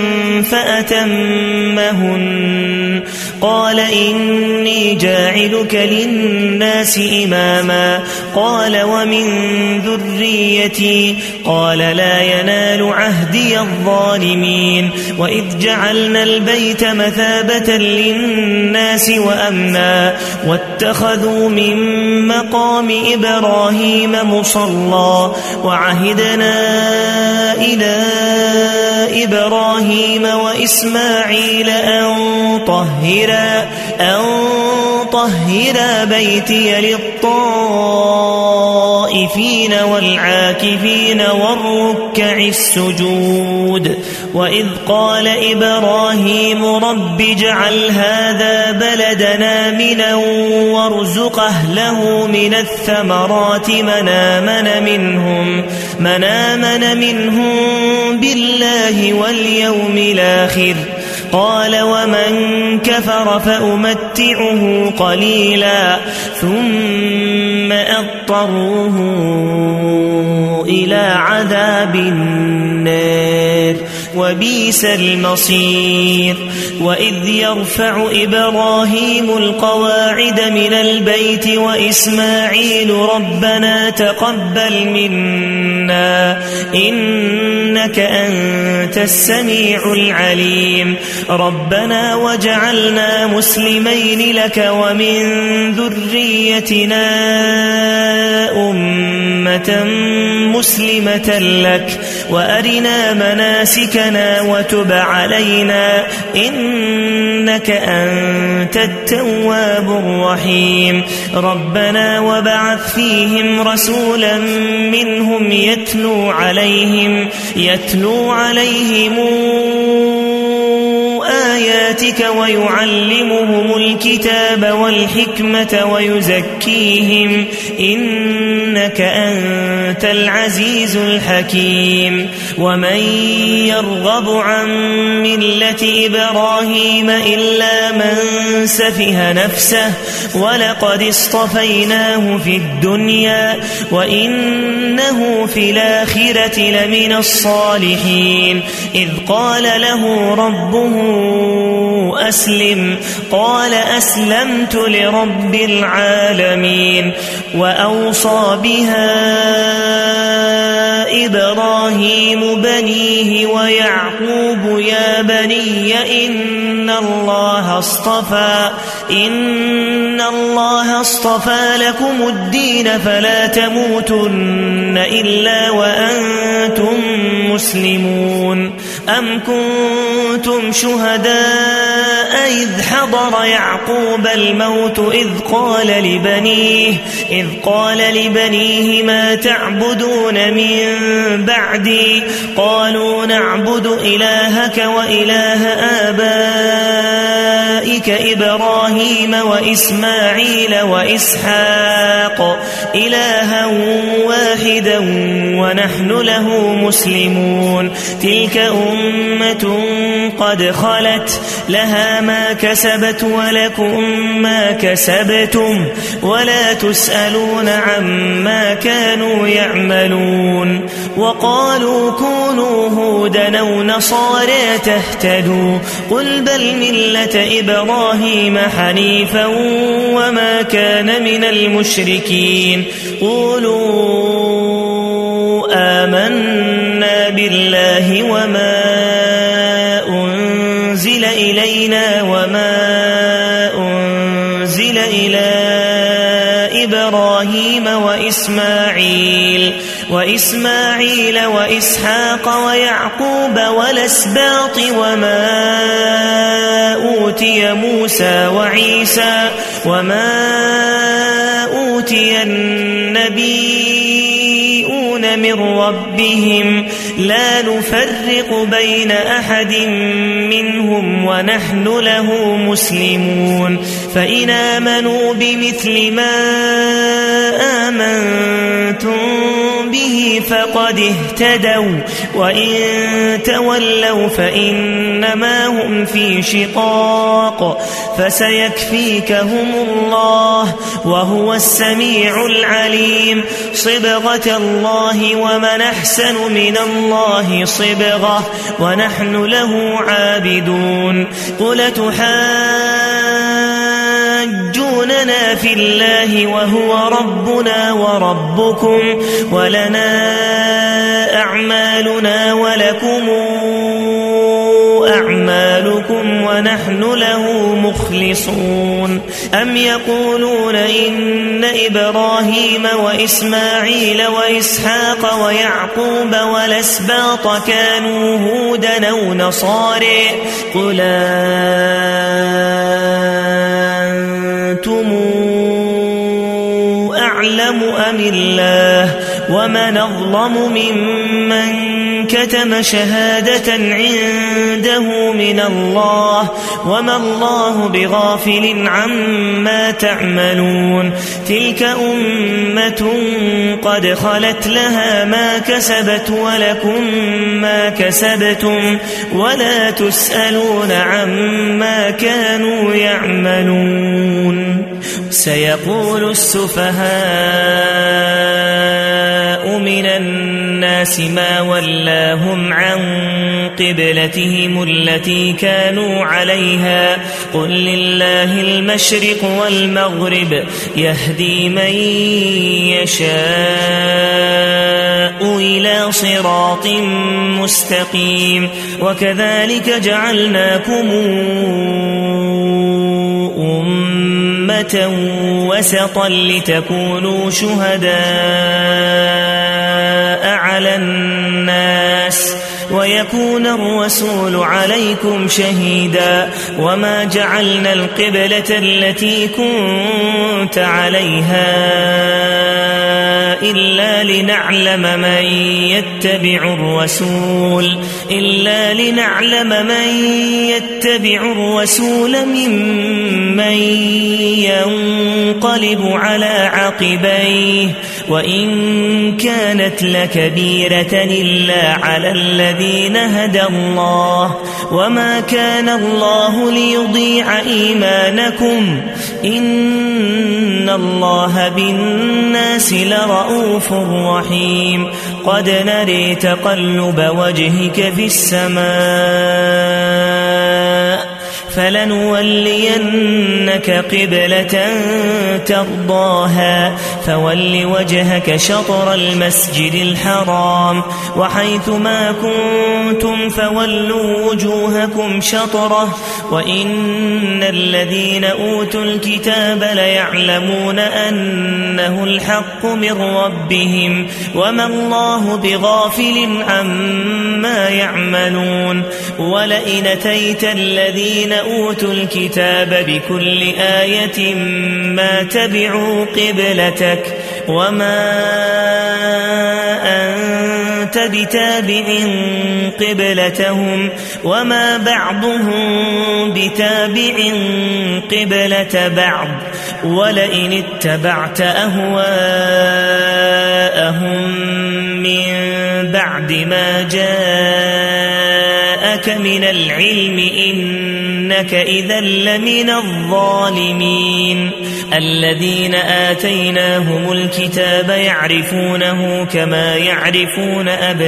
فأتمهن قال إني جاعلك للناس إماما قال ومن ذريتي قال لا ينال عهدي الظالمين وإذ جعلنا البيت مثابة للناس وأمنا واتخذوا من مقام إبراهيم مصلى وعهدنا إلى إبراهيم وإسماعيل أن طهرا أن طهرا بيتي للطائفين والعاكفين والركع السجود وإذ قال إبراهيم رب اجعل هذا بلدنا آمنا وارزق أهله من الثمرات من آمن منهم من آمن منهم بالله واليوم الآخر قال ومن كفر فأمتعه قليلا ثم أضطروه إلى عذاب النار وبئس المصير وإذ يرفع إبراهيم القواعد من البيت وإسماعيل ربنا تقبل منا إنك أنت السميع العليم ربنا وجعلنا مسلمين لك ومن ذريتنا أمة مسلمة لك وأرنا مناسكنا وتب علينا إنك أنت التواب الرحيم ربنا وبعث فيهم رسولا منهم يتلو عليهم يتلو عليهم آياتك ويعلمهم الكتاب والحكمة ويزكيهم إنك أنت العزيز الحكيم ومن يرغب عن ملة إبراهيم إلا من سفه نفسه ولقد اصطفيناه في الدنيا وإنه في الآخرة لمن الصالحين إذ قال له ربه أسلم قال أسلمت لرب العالمين وأوصى بها إبراهيم بنيه ويعقوب يا بني إن الله اصطفى إن الله اصطفى لكم الدين فلا تموتن إلا وأنتم مسلمون أم كنتم شهداء إذ حضر يعقوب الموت إذ قال لبنيه إذ قال لبنيه ما تعبدون من بعدي قالوا نعبد إلهك وإله آبائك إبراهيم وإسماعيل وإسحاق إلها واحدا ونحن له مسلمون تلك أمة قد خلت لها ما كسبت ولكم ما كسبتم ولا تسألون عما كانوا يعملون وقالوا كونوا هودا أو نصارى تهتدوا قل بل ملة إبراهيم حنيفا وما كان من المشركين قولوا آمنا بالله وما أنزل إلينا وما أنزل إلى إبراهيم وإسماعيل وإسماعيل وإسحاق ويعقوب والأسباط وما أوتي موسى وعيسى وما أوتي النبيون من ربهم لا نفرق بين أحد منهم ونحن له مسلمون فإن آمنوا بمثل ما آمنتم به فقد اهتدوا وإن تولوا فإنما هم في شقاق فسيكفيكهم الله وهو السميع العليم صبغة الله ومن أحسن من الله صبغة ونحن له عابدون قل تحاجوننا في الله وهو ربنا وربكم ولنا أعمالنا ولكم أعمالكم ونحن له مخلصون أم يقولون إن إبراهيم وإسماعيل وإسحاق ويعقوب والأسباط كانوا هودا أو نصارى قل أنتم أعلم أم الله ومن أظلم ممن كتم شهادة عنده من الله وما الله بغافل عما تعملون تلك أمة قد خلت لها ما كسبت ولكم ما كسبتم ولا تسألون عما كانوا يعملون سيقول السفهاء من الناس ما ولاهم عن قبلتهم التي كانوا عليها قل لله المشرق والمغرب يهدي من يشاء إلى صراط مستقيم وكذلك جعلناكم أمة وسطا لتكونوا شهداء على الناس ويكون الرسول عليكم شهيدا وما جعلنا القبلة التي كنت عليها إلا لنعلم من يتبع الرسول إلا لنعلم من يتبع الرسول ممن ينقلب على عقبيه وإن كانت لكبيرة إلا على الذين هدى الله وما كان الله ليضيع إيمانكم إن الله بالناس لرؤوف رحيم قد نري تقلب وجهك في السماء فلنولينك قبلة ترضاها فول وجهك شطر المسجد الحرام وحيث ما كنتم فولوا وجوهكم شطره وإن الذين أوتوا الكتاب ليعلمون أنه الحق من ربهم وما الله بغافل عما يعملون ولئن أتيت الذين أوتوا الكتاب بكل آية ما تبعوا قبلتك وما أنت بتابع قبلتهم وما بعضهم بتابع قبلة بعض ولئن اتبعت أهواءهم من بعد ما جاءك من العلم إنك إذا لمن الظالمين الذين آتيناهم الكتاب يعرفونه كما يعرفون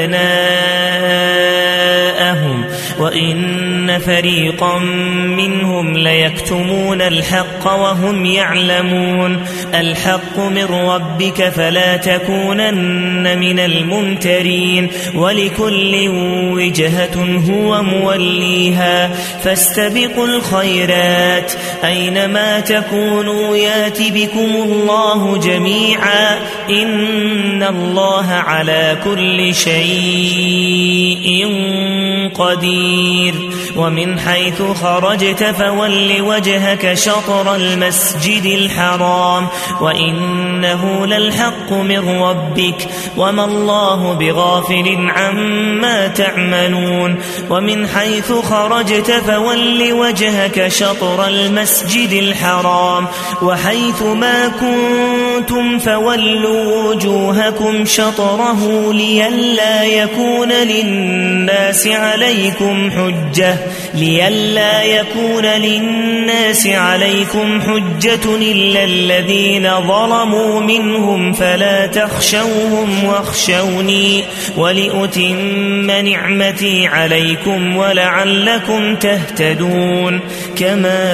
أبناءهم وإن فريقا منهم ليكتمون الحق وهم يعلمون الحق من ربك فلا تكونن من الممترين ولكل وجهة هو موليها فاستبقوا الخيرات أينما تكونوا يات بكم الله جميعا إن الله على كل شيء قدير ومن حيث خرجت فول وجهك شطر المسجد الحرام وإنه للحق من ربك وما الله بغافل عما تعملون ومن حيث خرجت فول وجهك شطر المسجد الحرام وحيث ما كنتم فولوا وجوهكم شطره لئلا يكون للناس عليكم حجة لئلا يكون للناس عليكم حجة إلا الذين ظلموا منهم فلا تخشوهم واخشوني ولأتم نعمتي عليكم ولعلكم تهتدون كما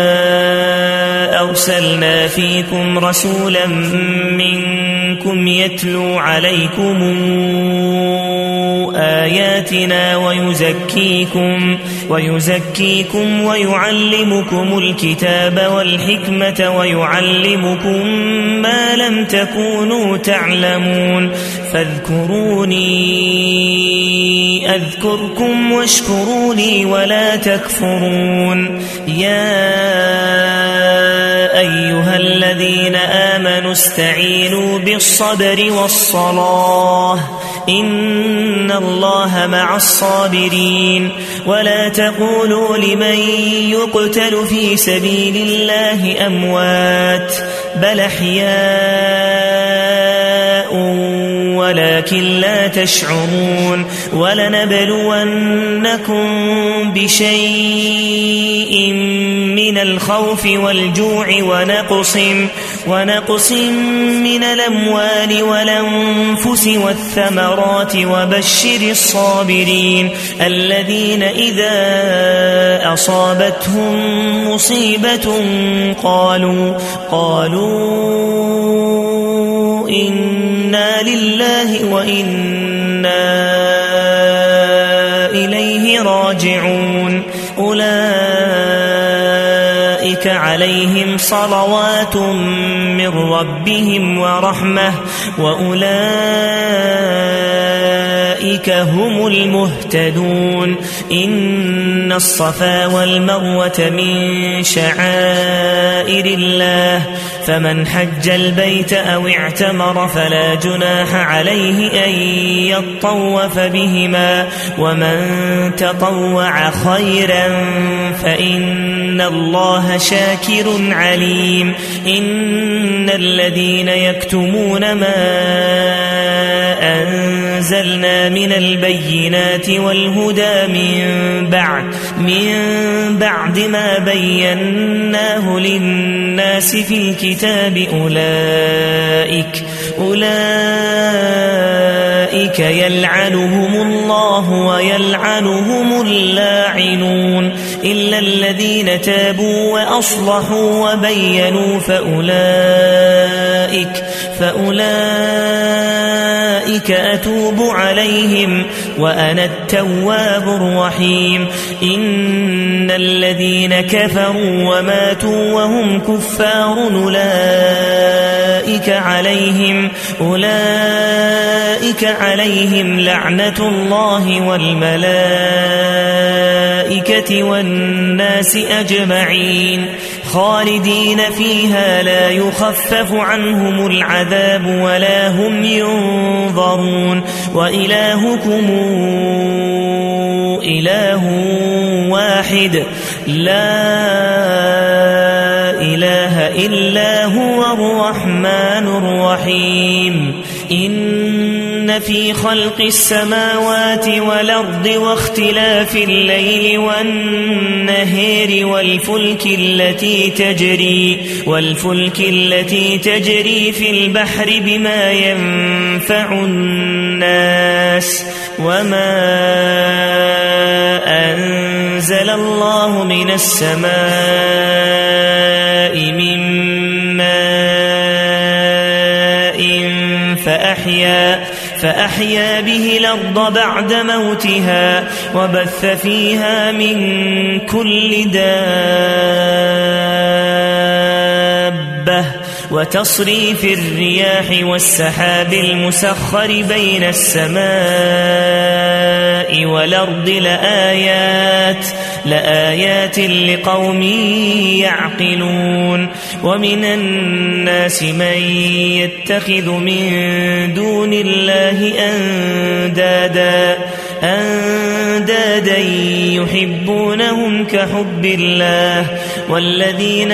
أرسلنا فيكم رسولا منكم يتلو عليكم آياتنا ويزكيكم ويزكيكم ويعلمكم الكتاب والحكمة ويعلمكم ما لم تكونوا تعلمون فاذكروني أذكركم واشكروني ولا تكفرون يا أيها الذين آمنوا استعينوا بالصبر والصلاة إن الله مع الصابرين ولا تقولوا لمن يقتل في سبيل الله أموات بل أحياء ولكن لا تشعرون ولنبلونكم بشيء من الخوف والجوع ونقص ونقص من الأموال والأنفس والثمرات وبشر الصابرين الذين إذا أصابتهم مصيبة قالوا قالوا إنا لله وإنا إليه راجعون أولئك عليهم صلوات من ربهم ورحمة وأولئك هم المهتدون إن الصفا والمروة من شعائر الله فمن حج البيت أو اعتمر فلا جناح عليه أن يطوف بهما ومن تطوع خيرا فإن الله شاكر عليم إن الذين يكتمون ما أنزلنا من البينات والهدى من بعد من بعد ما بيناه للناس في الكتاب أولئك أولئك يلعنهم الله ويلعنهم اللاعنون إلا الذين تابوا وأصلحوا وبينوا فأولئك فأولئك أتوب عليهم وأنا التواب الرحيم إن الذين كفروا وماتوا وهم كفار أولئك عليهم أولئك عليهم لعنة الله والملائكة والناس أجمعين خالدين فيها لا يخفف عنهم العذاب ولا هم ينظرون وإلهكم إله واحد لا إله إلا هو الرحمن الرحيم إن في خلق السماوات والأرض واختلاف الليل والنهار والفلك التي تجري والفلك التي تجري في البحر بما ينفع الناس وما أنزل الله من السماء من ماء فأحيا فأحيا به الأرض بعد موتها وبث فيها من كل دابة وتصريف الرياح والسحاب المسخر بين السماء والأرض لآيات لآيات لقوم يعقلون ومن الناس من يتخذ من دون الله أندادا أندادا يحبونهم كحب الله والذين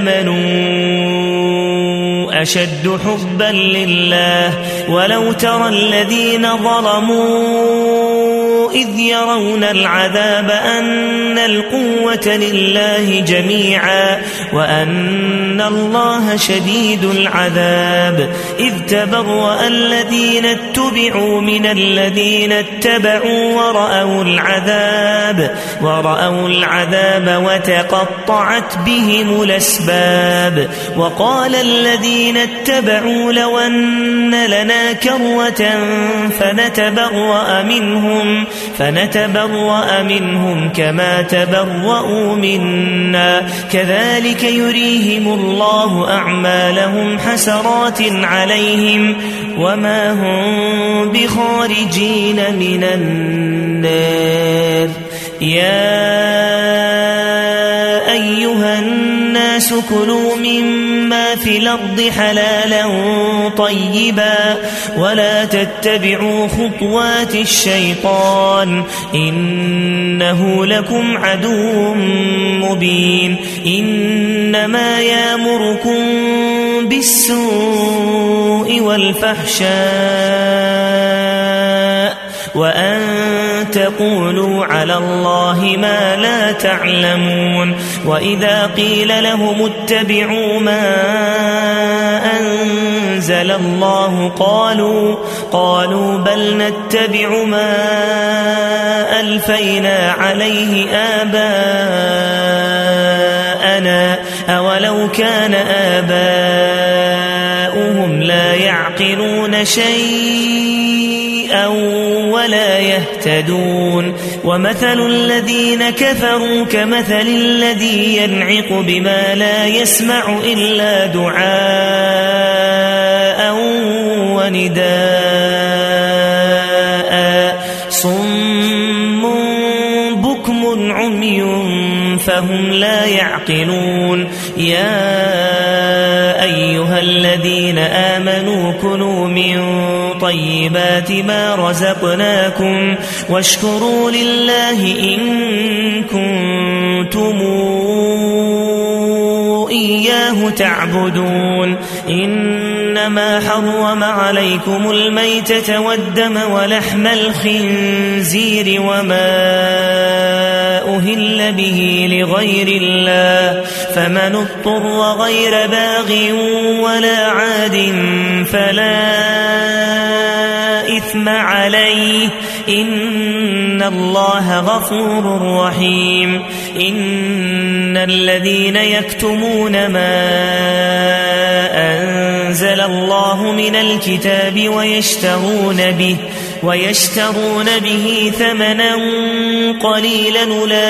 آمنوا أشد حبا لله ولو ترى الذين ظلموا إذ يرون العذاب أن القوة لله جميعا وأن الله شديد العذاب إذ تبرأ الذين اتبعوا من الذين اتبعوا ورأوا العذاب ورأوا العذاب وتقطعت بهم الأسباب وقال الذين اتبعوا لو أن لنا كروة فنتبرأ منهم فنتبرأ منهم كما تبرؤوا منا كذلك يريهم الله أعمالهم حسرات عليهم وما هم بخارجين من النار يا أيها الناس كلوا مما في الأرض حلالا طيبا ولا تتبعوا خطوات الشيطان إنه لكم عدو مبين إنما يأمركم بالسوء والفحشاء وأن تقولوا على الله ما لا تعلمون وإذا قيل لهم اتبعوا ما أنزل الله قالوا قالوا بل نتبع ما ألفينا عليه آباءنا أولو كان آباؤهم لا يعقلون شيئا ولا يهتدون ومثل الذين كفروا كمثل الذي ينعق بما لا يسمع إلا دعاء ونداء صم بكم عمي فهم لا يعقلون يا أيها الذين آمنوا كلوا من طيبات ما رزقناكم واشكروا لله إن كنتم إياه تعبدون إنما حرم عليكم الميتة والدم ولحم الخنزير وما أهل به لغير الله فمن اضطر غير باغ ولا عاد فلا إثم عليه إن الله غفور رحيم إن الذين يكتمون ما أنزل الله من الكتاب ويشترون به ويشترون به ثمنا قليلا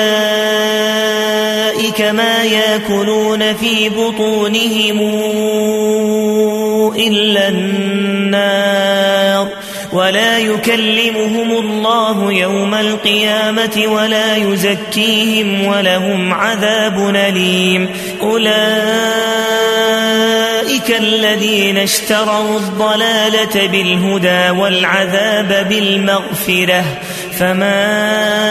أولئك ما يأكلون في بطونهم إلا النار ولا يكلمهم الله يوم القيامة ولا يزكيهم ولهم عذاب أليم أولئك الذين اشتروا الضلالة بالهدى والعذاب بالمغفرة فما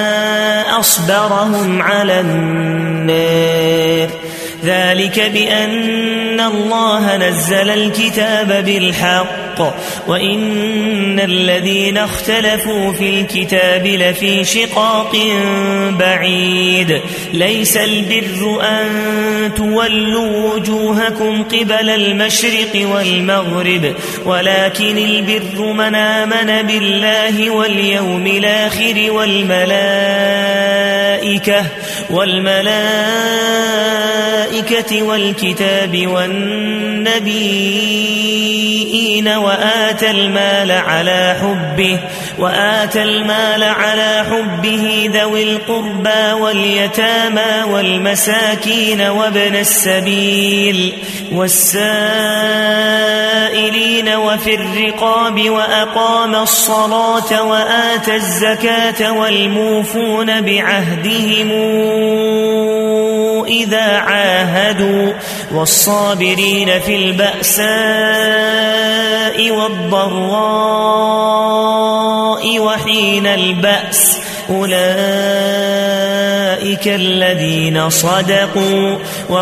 أصبرهم على النار ذلك بأن الله نزل الكتاب بالحق وإن الذين اختلفوا في الكتاب لفي شقاق بعيد ليس البر أن تولوا وجوهكم قبل المشرق والمغرب ولكن البر من آمن بالله واليوم الآخر والملائكة والملائكة والملائكة والكتاب والنبيين وآتى المال على حبه وآتى المال على حبه ذوي القربى واليتامى والمساكين وابن السبيل والسائلين وفي الرقاب وأقام الصلاة وآتى الزكاة والموفون بعهدهم إذا عاهدوا والصابرين في البأساء والضراء وحين البأس أولئك الذين صدقوا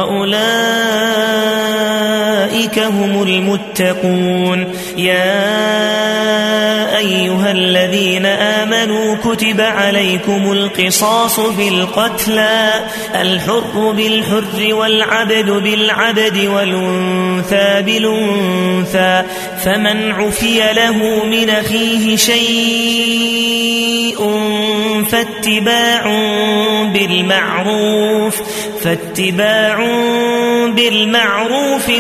وأولئك هم المتقون. يا أيها الذين آمنوا كتب عليكم القصاص في القتلى الحر بالحر والعبد بالعبد والأنثى بالأنثى فمن عفي له من أخيه شيء فاتباع بالمعروف فاتباع بالمعروف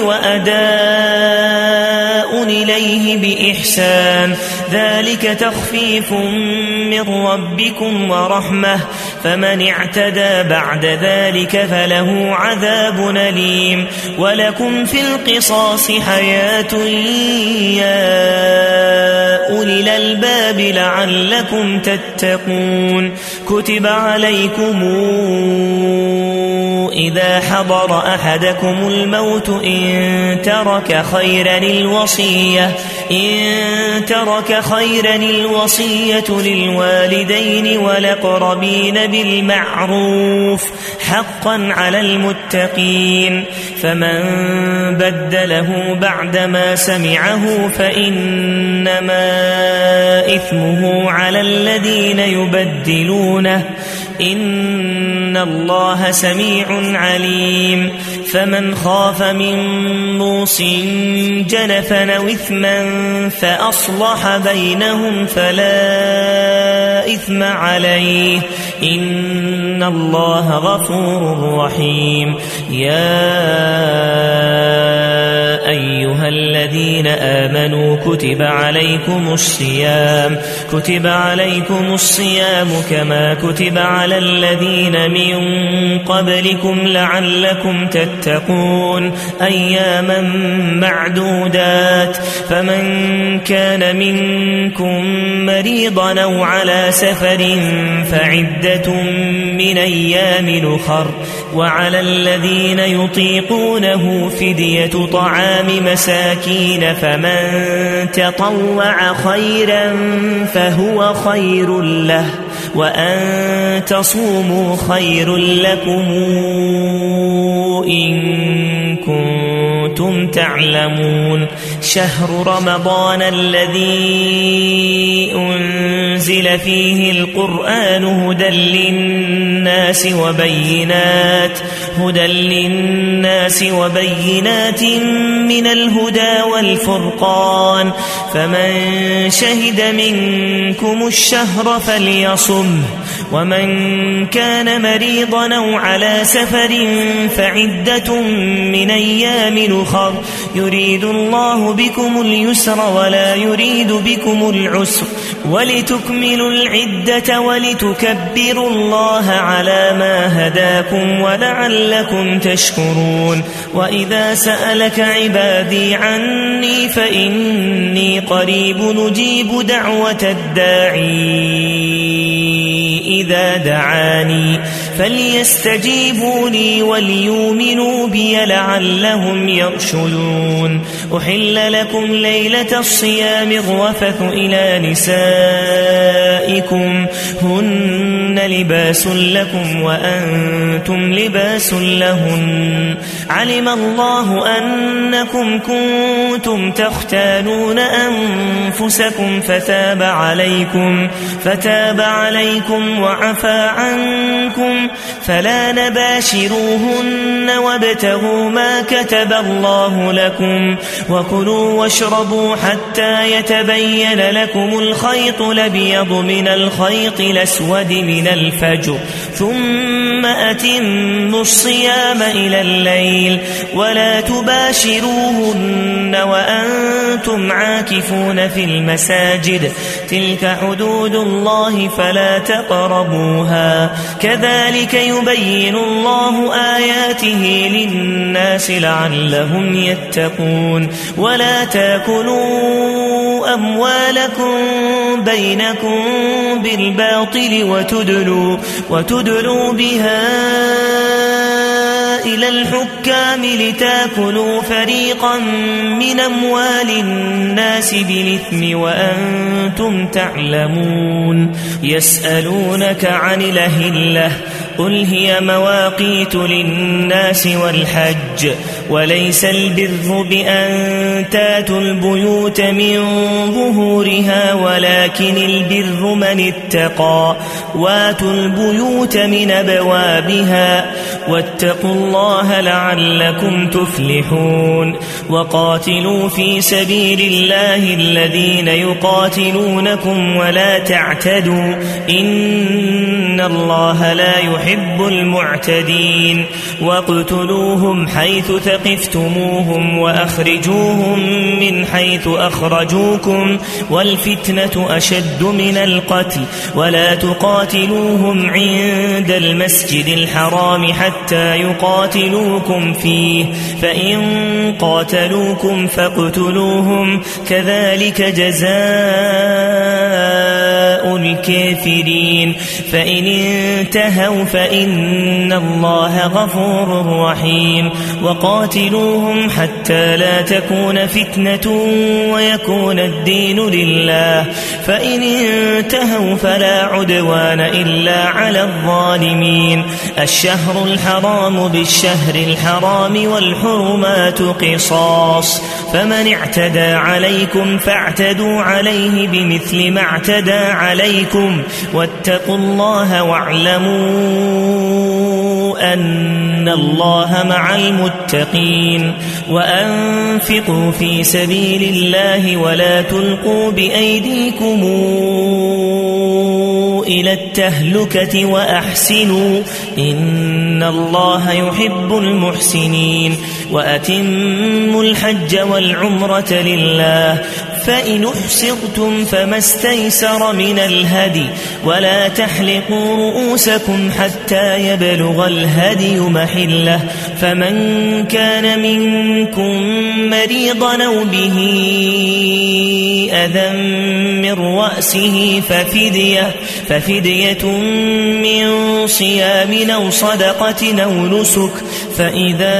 وأداء إليه بإحسان ذلك تخفيف من ربكم ورحمة فمن اعتدى بعد ذلك فله عذاب أليم. ولكم في القصاص حياة يا أولي الألباب لعلكم تتقون. كتب عليكم إذا حضر أحدكم الموت إن ترك خيرا الوصية إن ترك خيرا الوصية للوالدين والأقربين بالمعروف حقا على المتقين. فمن بدله بعدما سمعه فإنما إثمه على الذين يبدلونه إن الله سميع عليم. فمن خاف من موص جنفا أو إثما فأصلح بينهم فلا إثم عليه إن الله غفور رحيم. يا أيها الذين آمنوا كتب عليكم الصيام كتب عليكم الصيام كما كتب على الذين من قبلكم لعلكم تتقون أياما معدودات. فمن كان منكم مريضا أو على سفر فعدة من أيام أخر وعلى الذين يطيقونه فدية طعام مساكين فمن تطوع خيرا فهو خير له وأن تصوموا خير لكم إن كنتم تعلمون. شهر رمضان الذي أنزل فيه القرآن هدى للناس وبينات هدى للناس وبينات من الهدى والفرقان فمن شهد منكم الشهر فليصم ومن كان مريضا أو على سفر فعدة من أيام أخر يريد الله بكم اليسر ولا يريد بكم العسر ولتكملوا العدة ولتكبروا الله على ما هداكم ولعلكم تشكرون. وإذا سألك عبادي عني فإني قريب نجيب دعوة الداعي إذا دعاني فليستجيبوا لي وليؤمنوا بي لعلهم يرشدون. أحل لكم ليلة الصيام الرفث إلى نسائكم هن لباس لكم وأنتم لباس لهن علم الله أنكم كنتم تختانون أنفسكم فتاب عليكم فتاب عليكم وعفى عنكم فلا نباشروهن وابتغوا ما كتب الله لكم وكلوا واشربوا حتى يتبين لكم الخيط الأبيض من الخيط الأسود من الفجر ثم أتموا الصيام إلى الليل ولا تباشروهن وأنتم عاكفون في المساجد تلك حدود الله فلا تقربوها كذلك يبين الله آياته للناس لعلهم يتقون ولا تاكلوا أموالكم بينكم بالباطل وتدلوا, وتدلوا بها إلى الحكام لتاكلوا فريقا من أموال الناس بالإثم وأنتم تعلمون يسألونك عن الأهلة قل هي مواقيت للناس والحج وليس البر بأن تاتوا البيوت من ظهورها ولكن البر من اتقى واتوا البيوت من أبوابها واتقوا الله لعلكم تفلحون وقاتلوا في سبيل الله الذين يقاتلونكم ولا تعتدوا إن الله لا يحب المعتدين واقتلوهم حيث ثقفتموهم وأخرجوهم من حيث أخرجوكم والفتنة أشد من القتل ولا تقاتلوهم عند المسجد الحرام حتى يقاتلوكم فيه فإن قاتلوكم فاقتلوهم كذلك جزاء الكافرين فإن انتهوا فإن الله غفور رحيم وقاتلوهم حتى لا تكون فتنة ويكون الدين لله فإن انتهوا فلا عدوان إلا على الظالمين الشهر الحرام بالشهر الحرام والحرمات قصاص فمن اعتدى عليكم فاعتدوا عليه بمثل ما اعتدى عليكم واتقوا الله واعلموا أن الله مع المتقين وأنفقوا في سبيل الله ولا تلقوا بأيديكم إلى التهلكة وأحسنوا إن الله يحب المحسنين وأتموا الحج والعمرة لله فإن احصرتم فما استيسر من الهدي ولا تحلقوا رؤوسكم حتى يبلغ الهدي محله فمن كان منكم مريضا أو به أذى من رأسه ففدية, ففدية من صيام أو صدقة أو نسك فإذا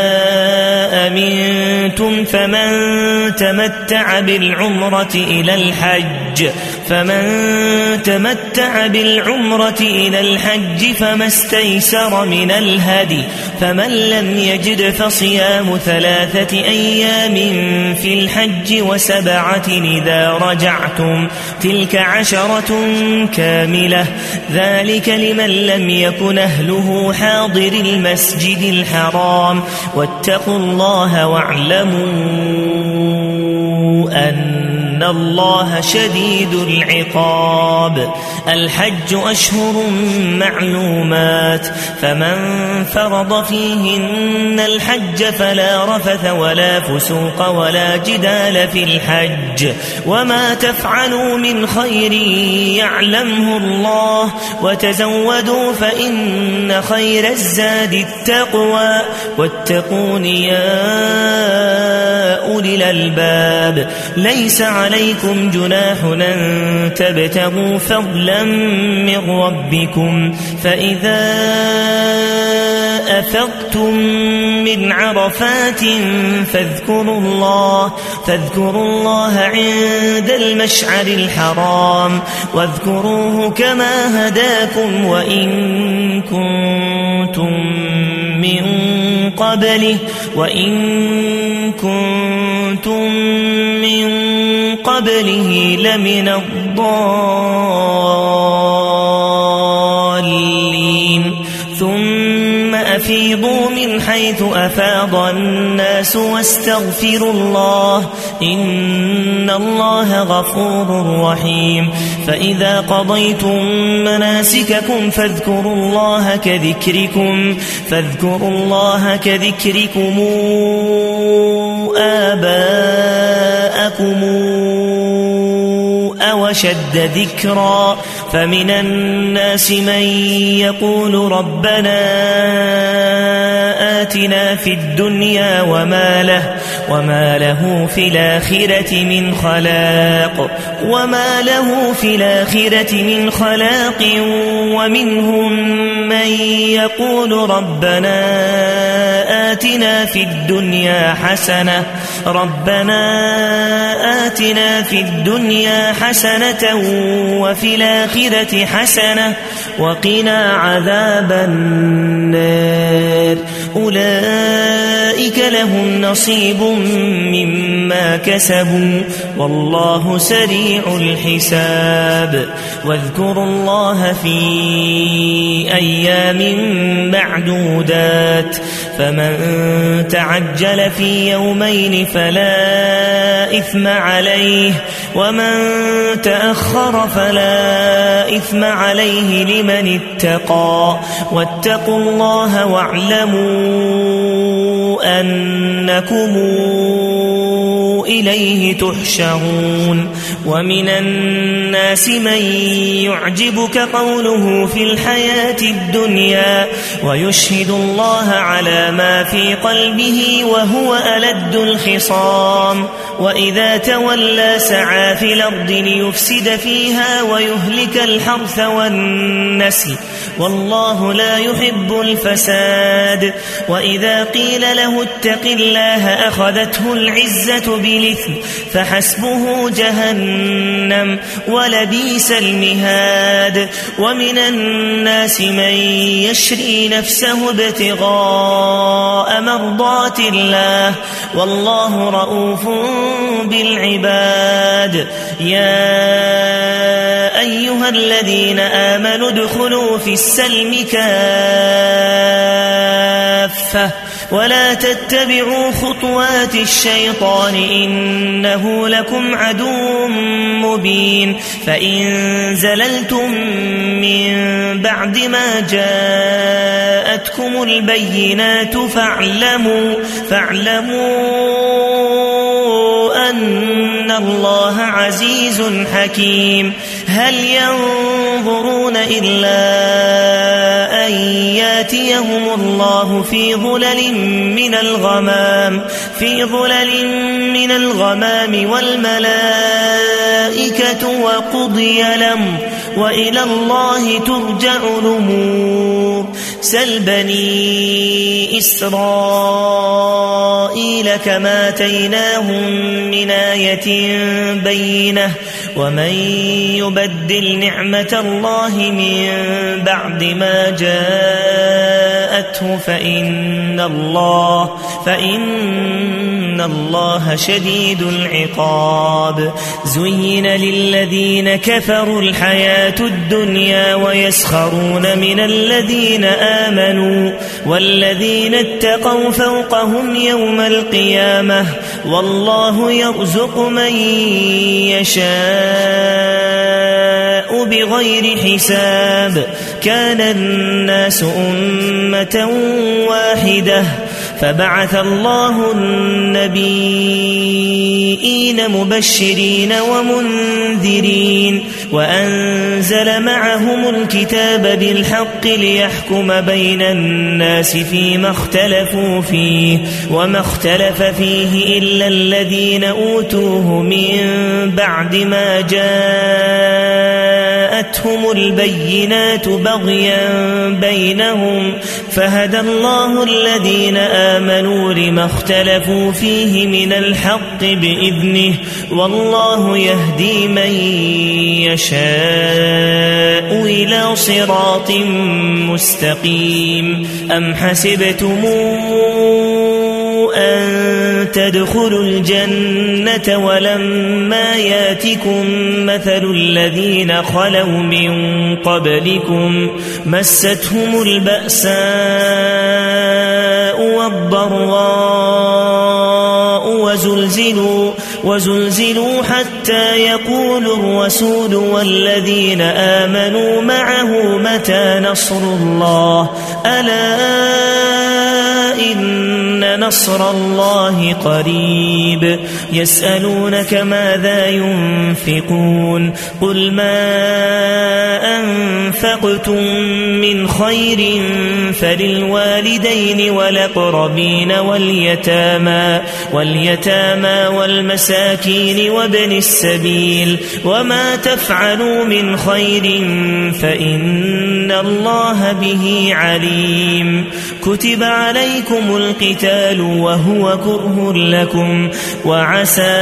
أمنتم فمن تمتع بالعمرة إلى الحج فمن تمتع بالعمرة إلى الحج فما استيسر من الهدي فمن لم يجد فصيام ثلاثة أيام في الحج وسبعة إذا رجعتم تلك عشرة كاملة ذلك لمن لم يكن أهله حاضر المسجد الحرام واتقوا الله واعلموا أن الله شديد العقاب الحج أشهر معلومات فمن فرض فيهن الحج فلا رفث ولا فسوق ولا جدال في الحج وما تفعلوا من خير يعلمه الله وتزودوا فإن خير الزاد التقوى واتقون يا أولي الألباب ليس عليكم جناح أن تبتغوا فضلا من ربكم فإذا أفضتم من عرفات فاذكروا الله فاذكروا الله عند المشعر الحرام واذكروه كما هداكم وإن كنتم من قبله وإن كنتم من قبله لمن الضالين ثم أفيضوا من حيث أفاض الناس واستغفروا الله إن إن الله غفور رحيم. فإذا قضيتم مناسككم فاذكروا الله كذكركم فاذكروا الله كذكركم آباءكم أو أشد ذكرا. فمن الناس من يقول ربنا آتنا في الدنيا وما له وما له في الآخرة من خلاق وما له في الآخرة من خلاق. ومنهم من يقول ربنا آتنا في الدنيا حسنة ربنا آتنا في الدنيا حسنة وفي الآخرة حسنة وقنا عذاب النار. أولئك لهم نصيب مما كسبوا والله سريع الحساب. واذكروا الله في أيام معدودات فمن تعجل في يومين فلا إثم عليه ومن تأخر فلا إثم عليه لمن اتقى. واتقوا الله واعلموا أنكم إليه تحشرون. ومن الناس من يعجبك قوله في الحياة الدنيا ويشهد الله على ما في قلبه وهو ألد الخصام. وإذا تولى سعى في الأرض ليفسد فيها ويهلك الحرث والنسل والله لا يحب الفساد. وإذا قيل له اتق الله أخذته العزة بالإثم فحسبه جهنم ولبئس المهاد. ومن الناس من يشري نفسه ابتغاء مرضات الله والله رؤوف بالعباد. يا أيها الذين آمنوا ادخلوا في السلم كافة ولا تتبعوا خطوات الشيطان إنه لكم عدو مبين. فإن زللتم من بعد ما جاءتكم البينات فاعلموا فاعلموا أن الله عزيز حكيم. هل ينظرون إلا أن ياتيهم الله في ظلل من الغمام في ظلل من الغمام والملائكة وقضي الأمر وإلى الله ترجع الأمور. سل بني إسرائيل كما آتيناهم من آية بينة ومن يبدل نعمة الله من بعد ما جاءته فإن الله فإن الله شديد العقاب. زين للذين كفروا الحياة الدنيا ويسخرون من الذين آمنوا والذين اتقوا فوقهم يوم القيامة والله يرزق من يشاء بغير حساب. كان الناس أمة واحدة فبعث الله النبيين مبشرين ومنذرين وأنزل معهم الكتاب بالحق ليحكم بين الناس فيما اختلفوا فيه وما اختلف فيه إلا الذين أوتوه من بعد ما جاءتهم البينات بغيا بينهم فهدى الله الذين آمنوا لما اختلفوا فيه من الحق بإذنه والله يهدي من يشاء إلى صراط مستقيم. أم حسبتم أن تدخلوا الجنة ولما ياتكم مثل الذين خلوا من قبلكم مستهم البأساء والضراء وزلزلوا وزلزلوا حتى يقول الرسول والذين آمنوا معه متى نصر الله ألا إن نصر الله قريب يسألونك ماذا ينفقون قل ما أنفقتم من خير فللوالدين والأقربين واليتامى واليتامى والمساكين وابن السبيل وما تفعلوا من خير فإن الله به عليم كتب عليكم القتال وهو كره لكم وعسى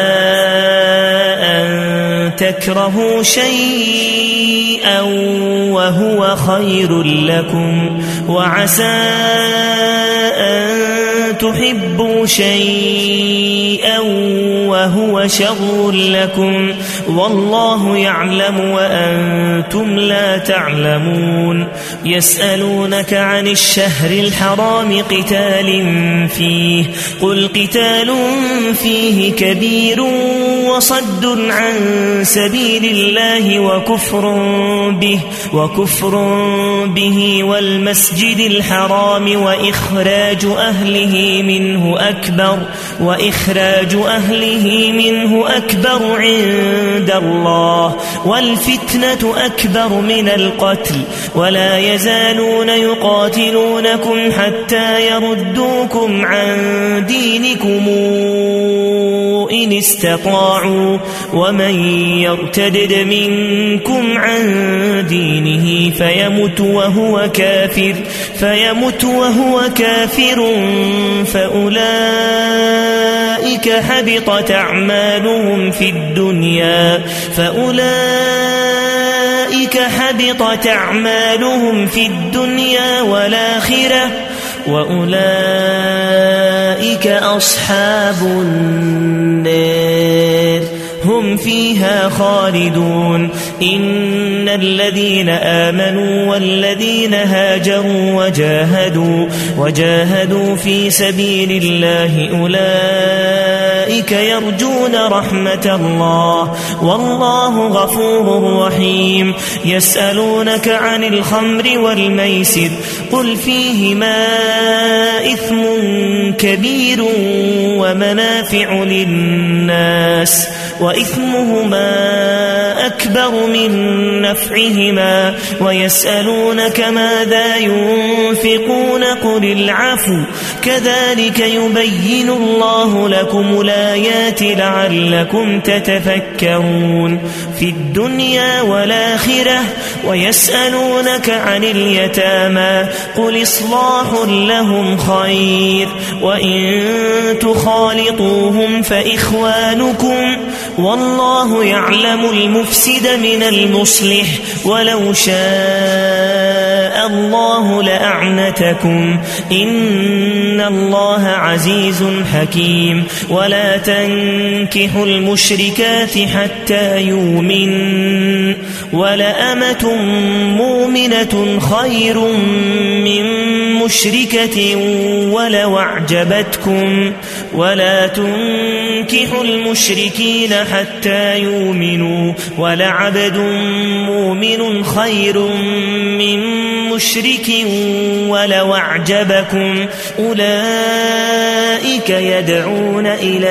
أن تكرهوا شيئا وهو خير لكم وعسى أن تحبوا شيئا وهو شر لكم والله يعلم وأنتم لا تعلمون يسألونك عن الشهر الحرام قتال فيه قل قتال فيه كبير وصد عن سبيل الله وكفر به وكفر به والمسجد الحرام وإخراج أهله منه أكبر وإخراج أهله منه أكبر عند الله والفتنة أكبر من القتل ولا يزالون يقاتلونكم حتى يردوكم عن دينكم إن استطاعوا ومن يرتدد منكم عن دينه فيمت وهو كافر فيمت وهو كافر فأولئك حبطت أعمالهم في الدنيا فأولئك حبطت أعمالهم في الدنيا والآخرة وأولئك أصحاب النار هم فيها خالدون إن الذين آمنوا والذين هاجروا وجاهدوا وجاهدوا في سبيل الله أولئك يرجون رحمة الله والله غفور رحيم يسألونك عن الخمر والميسر قل فيهما إثم كبير ومنافع للناس وإثمهما أكبر من نفعهما ويسألونك ماذا ينفقون قل العفو كذلك يبين الله لكم الآيات لعلكم تتفكرون في الدنيا والآخرة ويسألونك عن اليتامى قل إصلاح لهم خير وإن تخالطوهم فإخوانكم والله يعلم المفسد من المصلح ولو شاء الله لأعنتكم إن الله عزيز حكيم ولا تنكحوا المشركات حتى يؤمن ولأمة مؤمنة خير من مشركة ولو أعجبتكم ولا تنكحوا المشركين حتى يؤمنوا ولعبد مؤمن خير من مشرك ولو أعجبكم أولئك يدعون إلى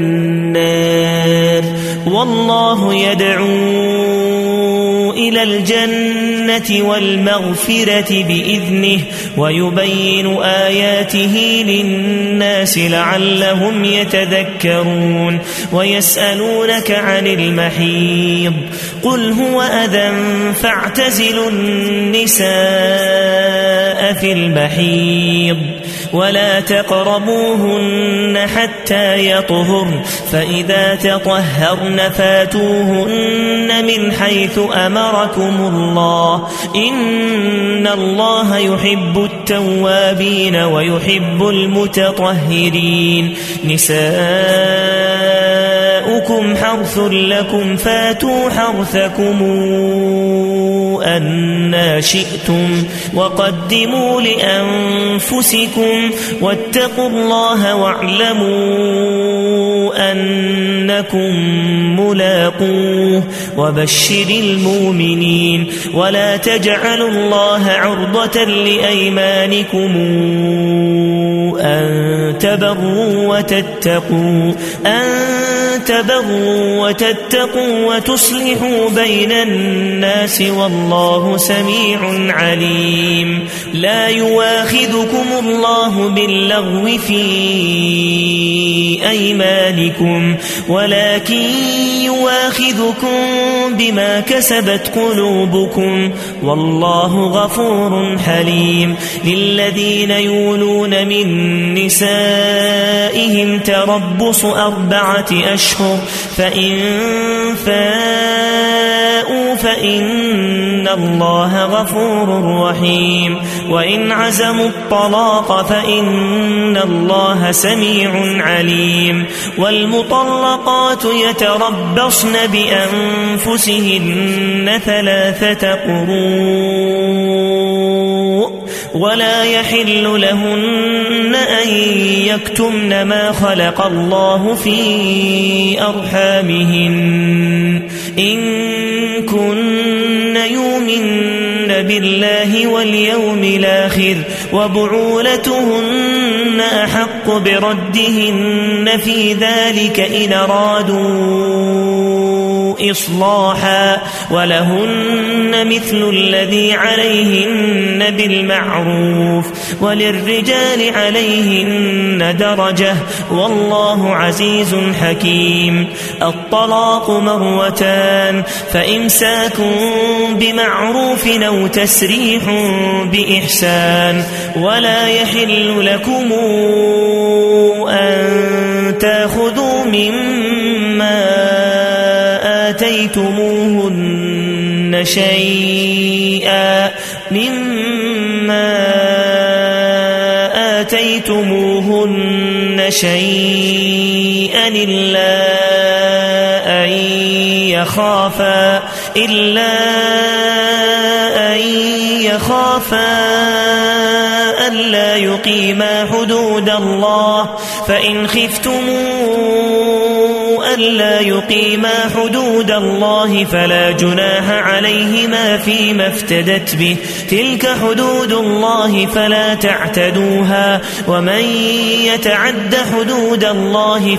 النار والله يدعو إلى الجنة والمغفرة بإذنه ويبين آياته للناس لعلهم يتذكرون ويسألونك عن المحيض قل هو أذى فاعتزلوا النساء في المحيض ولا تقربوهن حتى يطهرن فإذا تطهرن فاتوهن من حيث أمركم الله إن الله يحب التوابين ويحب المتطهرين نساؤكم حرث لكم فاتوا حرثكم أنى شئتم وقدموا لأنفسكم واتقوا الله واعلموا أنكم ملاقوه وبشر المؤمنين. ولا تجعلوا الله عرضة لأيمانكم أن تبروا وتتقوا أن تبروا وتتقوا وتصلحوا بين الناس والله سميع عليم. لا يواخذكم الله باللغو في أيمانكم ولكن يواخذكم بما كسبت قلوبكم والله غفور حليم. للذين يولون من نسائهم تربص أربعة أشهر فإن فاءوا فإن الله غفور رحيم. وإن عزموا الطلاق فإن الله سميع عليم. والمطلقات يتربصن بأنفسهن ثلاثة قروء ولا يحل لهن أن يكتمن ما خلق الله في أرحامهن إن كن يؤمن بالله واليوم الآخر وبعولتهن أحق بردهن في ذلك إن أرادوا إصلاحا ولهن مثل الذي عليهن بالمعروف وللرجال عليهن درجة والله عزيز حكيم. الطلاق مرتان فإمساك بمعروف أو تسريح بإحسان. ولا يحل لكم أن تأخذوا مما آتيتموهن شيئا مما آتيتموهن شيئا إلا أن يخافا إلا أن يخافا ألا يقيما حدود الله فإن خفتموا ألا يقيما حدود الله فلا جناح عليهما فيما افتدت به تلك حدود الله فلا تعتدوها ومن يتعد حدود الله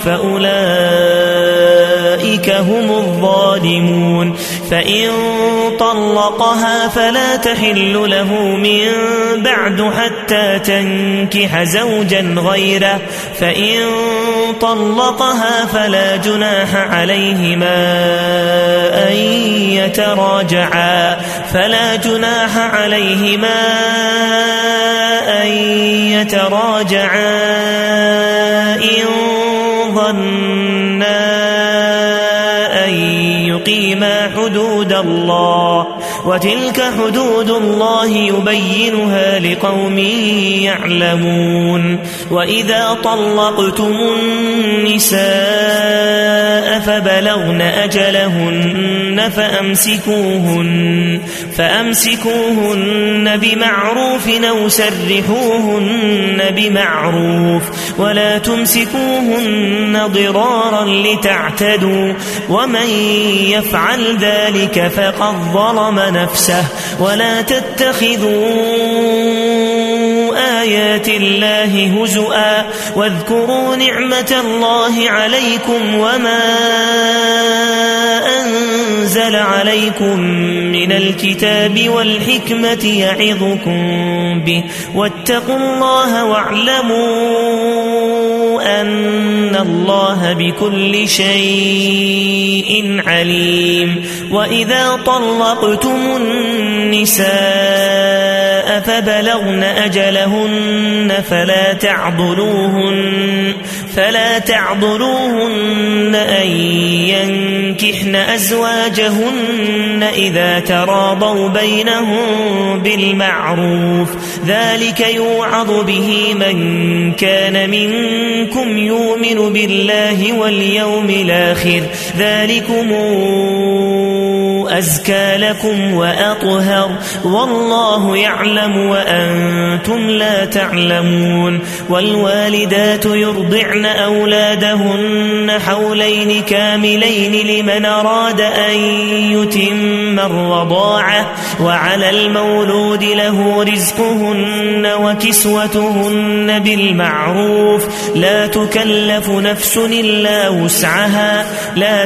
فأولئك هم الظالمون. فإن طلقها فلا تحل له من بعد حتى تنكح زوجا غيره فإن طلقها فلا جناح عليهما أن يتراجعا فلا جناح عليهما أن يتراجعا إن ظنا أن يقيما حدود الله وتلك حدود الله يبينها لقوم يعلمون. وإذا طلقتم النساء فبلغن أجلهن فأمسكوهن فأمسكوهن بمعروف أو سرحوهن بمعروف ولا تمسكوهن ضرارا لتعتدوا ومن يفعل ذلك فقد ظلم نفسه. ولا تتخذوا آيات الله هزؤا واذكروا نعمة الله عليكم وما أنزل عليكم من الكتاب والحكمة يعظكم به واتقوا الله واعلموا أن الله بكل شيء عليم. وإذا طلقتم النساء آتيناها فبلغن أجلهن فلا تعضلوهن فلا تعضلوهن أن ينكحن أزواجهن إذا تراضوا بينهم بالمعروف ذلك يوعظ به من كان منكم يؤمن بالله واليوم الآخر ذلكم أزكى لكم وأطهر والله يعلم وأنتم لا تعلمون والوالدات يرضعن أولادهن حولين كاملين لمن أراد أن يتم الرضاعة وعلى المولود له رزقهن وكسوتهن بالمعروف لا تكلف نفس إلا وسعها لا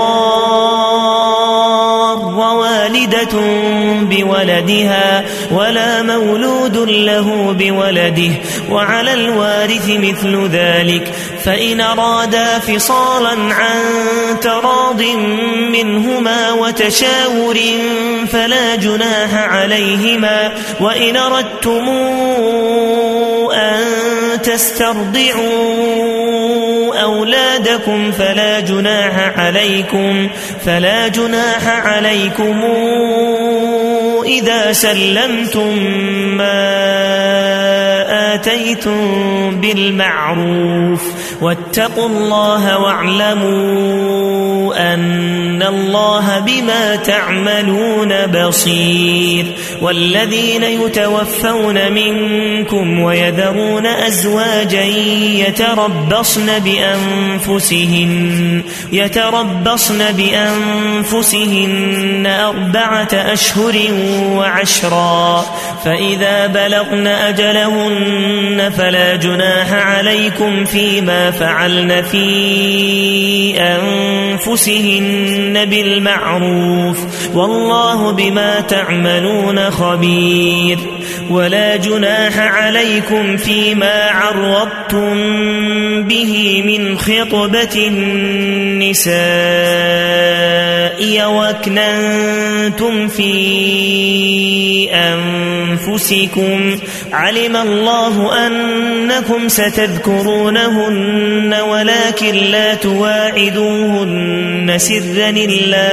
تضار والدة بولدها ولا مولود له بولده وعلى الوارث مثل ذلك فإن أرادا فصالا عن تراض منهما وتشاور فلا جناح عليهما وإن أردتم أن تسترضعوا أولادكم فلا جناح عليكم فلا جناح عليكم إذا سلمتم ما آتيتم بالمعروف واتقوا الله واعلموا أن الله بما تعملون بصير والذين يتوفون منكم ويذرون أزواجا يتربصن بأنفسهن يتربصن بأنفسهن أربعة أشهر وعشرا فإذا بلغن أجلهن فلا جناح عليكم فيما فعلن في أنفسهن بالمعروف والله بما تعملون خبير ولا جناح عليكم فيما عرضتم به من خطبة النساء وأكننتم في أنفسكم علم الله أنكم ستذكرونهن ولكن لا تواعدوهن سرا إلا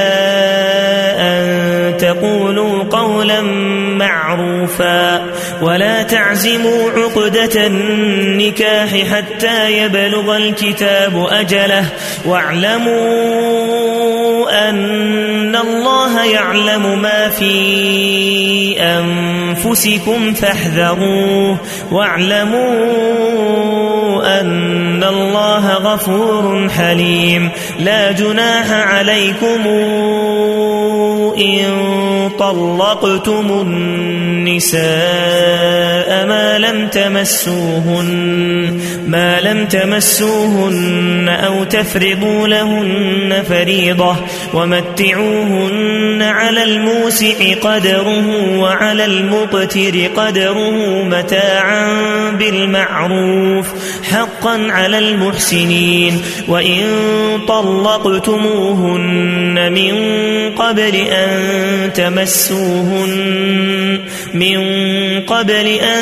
أن تقولوا قولا معروفا ولا تعزموا عقدة النكاح حتى يبلغ الكتاب أجله واعلموا أن الله يعلم ما في أنفسكم فاحذروه واعلموا أن الله غفور حليم لا جناح عليكم إن طلقتم النساء ما لم تمسوهن ما لم تمسوهن أو تفرضوا لهن فريضة ومتعوهن على الموسع قدره وعلى المقتر قدره متاعا بالمعروف حقا على المحسنين وإن طلقتموهن من قبل أن تمسوهن من قبل أن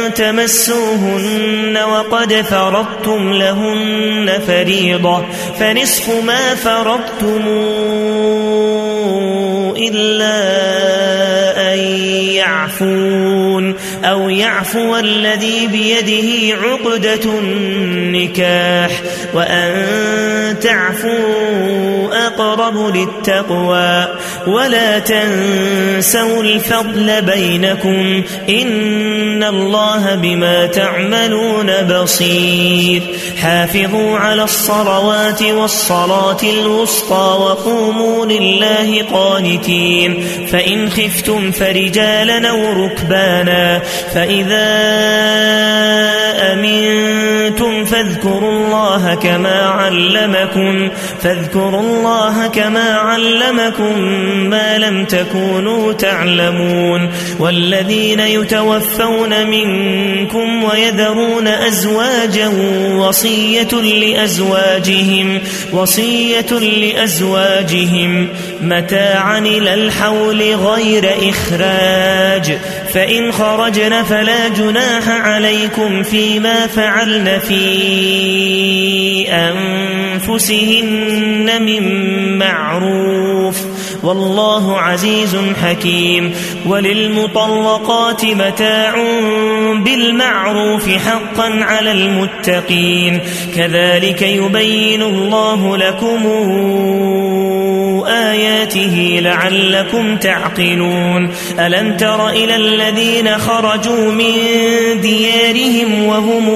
تمسوهن وقد فرضتم لهن فريضة فنصف ما فرضتم إلا أن يعفون أو يعفو الذي بيده عقدة النكاح وأن تعفوا أقرب للتقوى ولا تنسوا الفضل بينكم إن الله بما تعملون بصير حافظوا على الصلوات والصلاة الوسطى وقوموا لله قانتين فإن خفتم فرجالا أو ركبانا فإذا أمنتم فاذكروا الله كما علمكم فاذكروا الله كما علمكم ما لم تكونوا تعلمون والذين يتوفون منكم ويذرون أزواجا وصية لأزواجهم وصية لأزواجهم متاعا إلى الحول غير إخراج فإن خرجن فلا جناح عليكم فيما فعلن في أنفسهن من معروف والله عزيز حكيم وللمطلقات متاع بالمعروف حقا على المتقين كذلك يبين الله لكم آياته لعلكم تعقلون ألم تر إلى الذين خرجوا من ديارهم وهم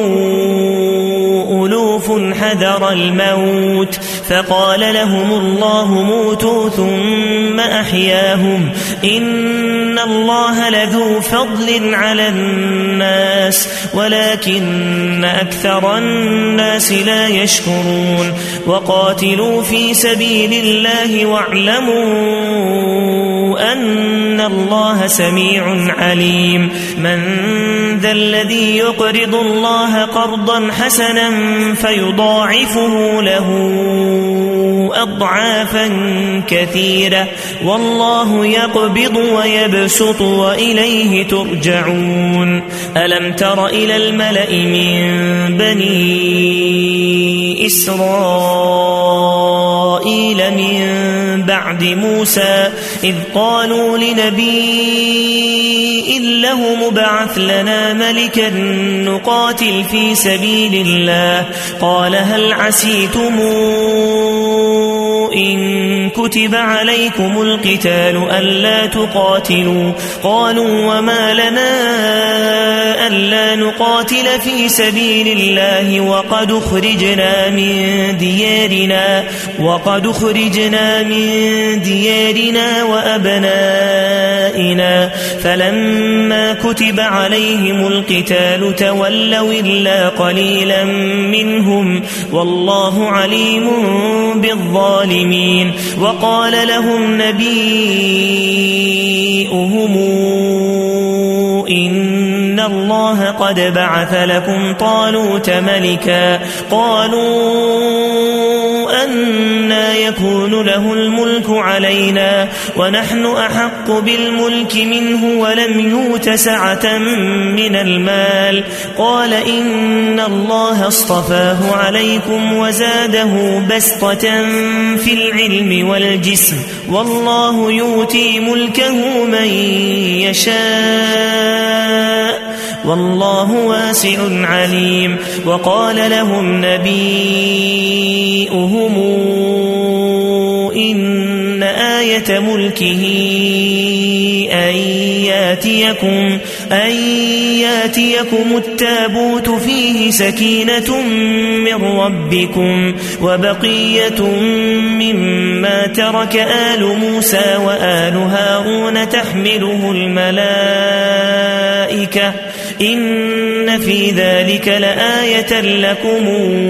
ألوف حذر الموت فقال لهم الله موتوا ثم أحياهم إن الله لذو فضل على الناس ولكن أكثر الناس لا يشكرون وقاتلوا في سبيل الله واعلموا أن الله سميع عليم من ذا الذي يقرض الله قرضا حسنا فيضاعفه له أضعافا كثيرة والله يقبض ويبسط وإليه ترجعون ألم تر إلى الملأ من بني إسرائيل من بعد موسى إذ قالوا لنبي له مبعث لنا ملكا نقاتل في سبيل الله قال هل عسيتم إن كتب عليكم القتال ألا تقاتلوا قالوا وما لنا ألا نقاتل في سبيل الله وقد خرجنا من ديارنا وقد خرجنا من ديارنا وأبنائنا فلما كتب عليهم القتال تولوا إلا قليلا منهم والله عليم بالظالمين وقال لهم نبيئهم إن الله قد بعث لكم طالوت ملكا قالوا أنى يكون له الملك علينا ونحن أحق بالملك منه ولم يؤت سعة من المال قال إن الله اصطفاه عليكم وزاده بسطة في العلم والجسم والله يؤتي ملكه من يشاء والله واسع عليم وقال لهم نبيئهم إن آية ملكه أن ياتيكم, أن ياتيكم التابوت فيه سكينة من ربكم وبقية مما ترك آل موسى وآل هارون تحمله الملائكة إن في ذلك لآية لكم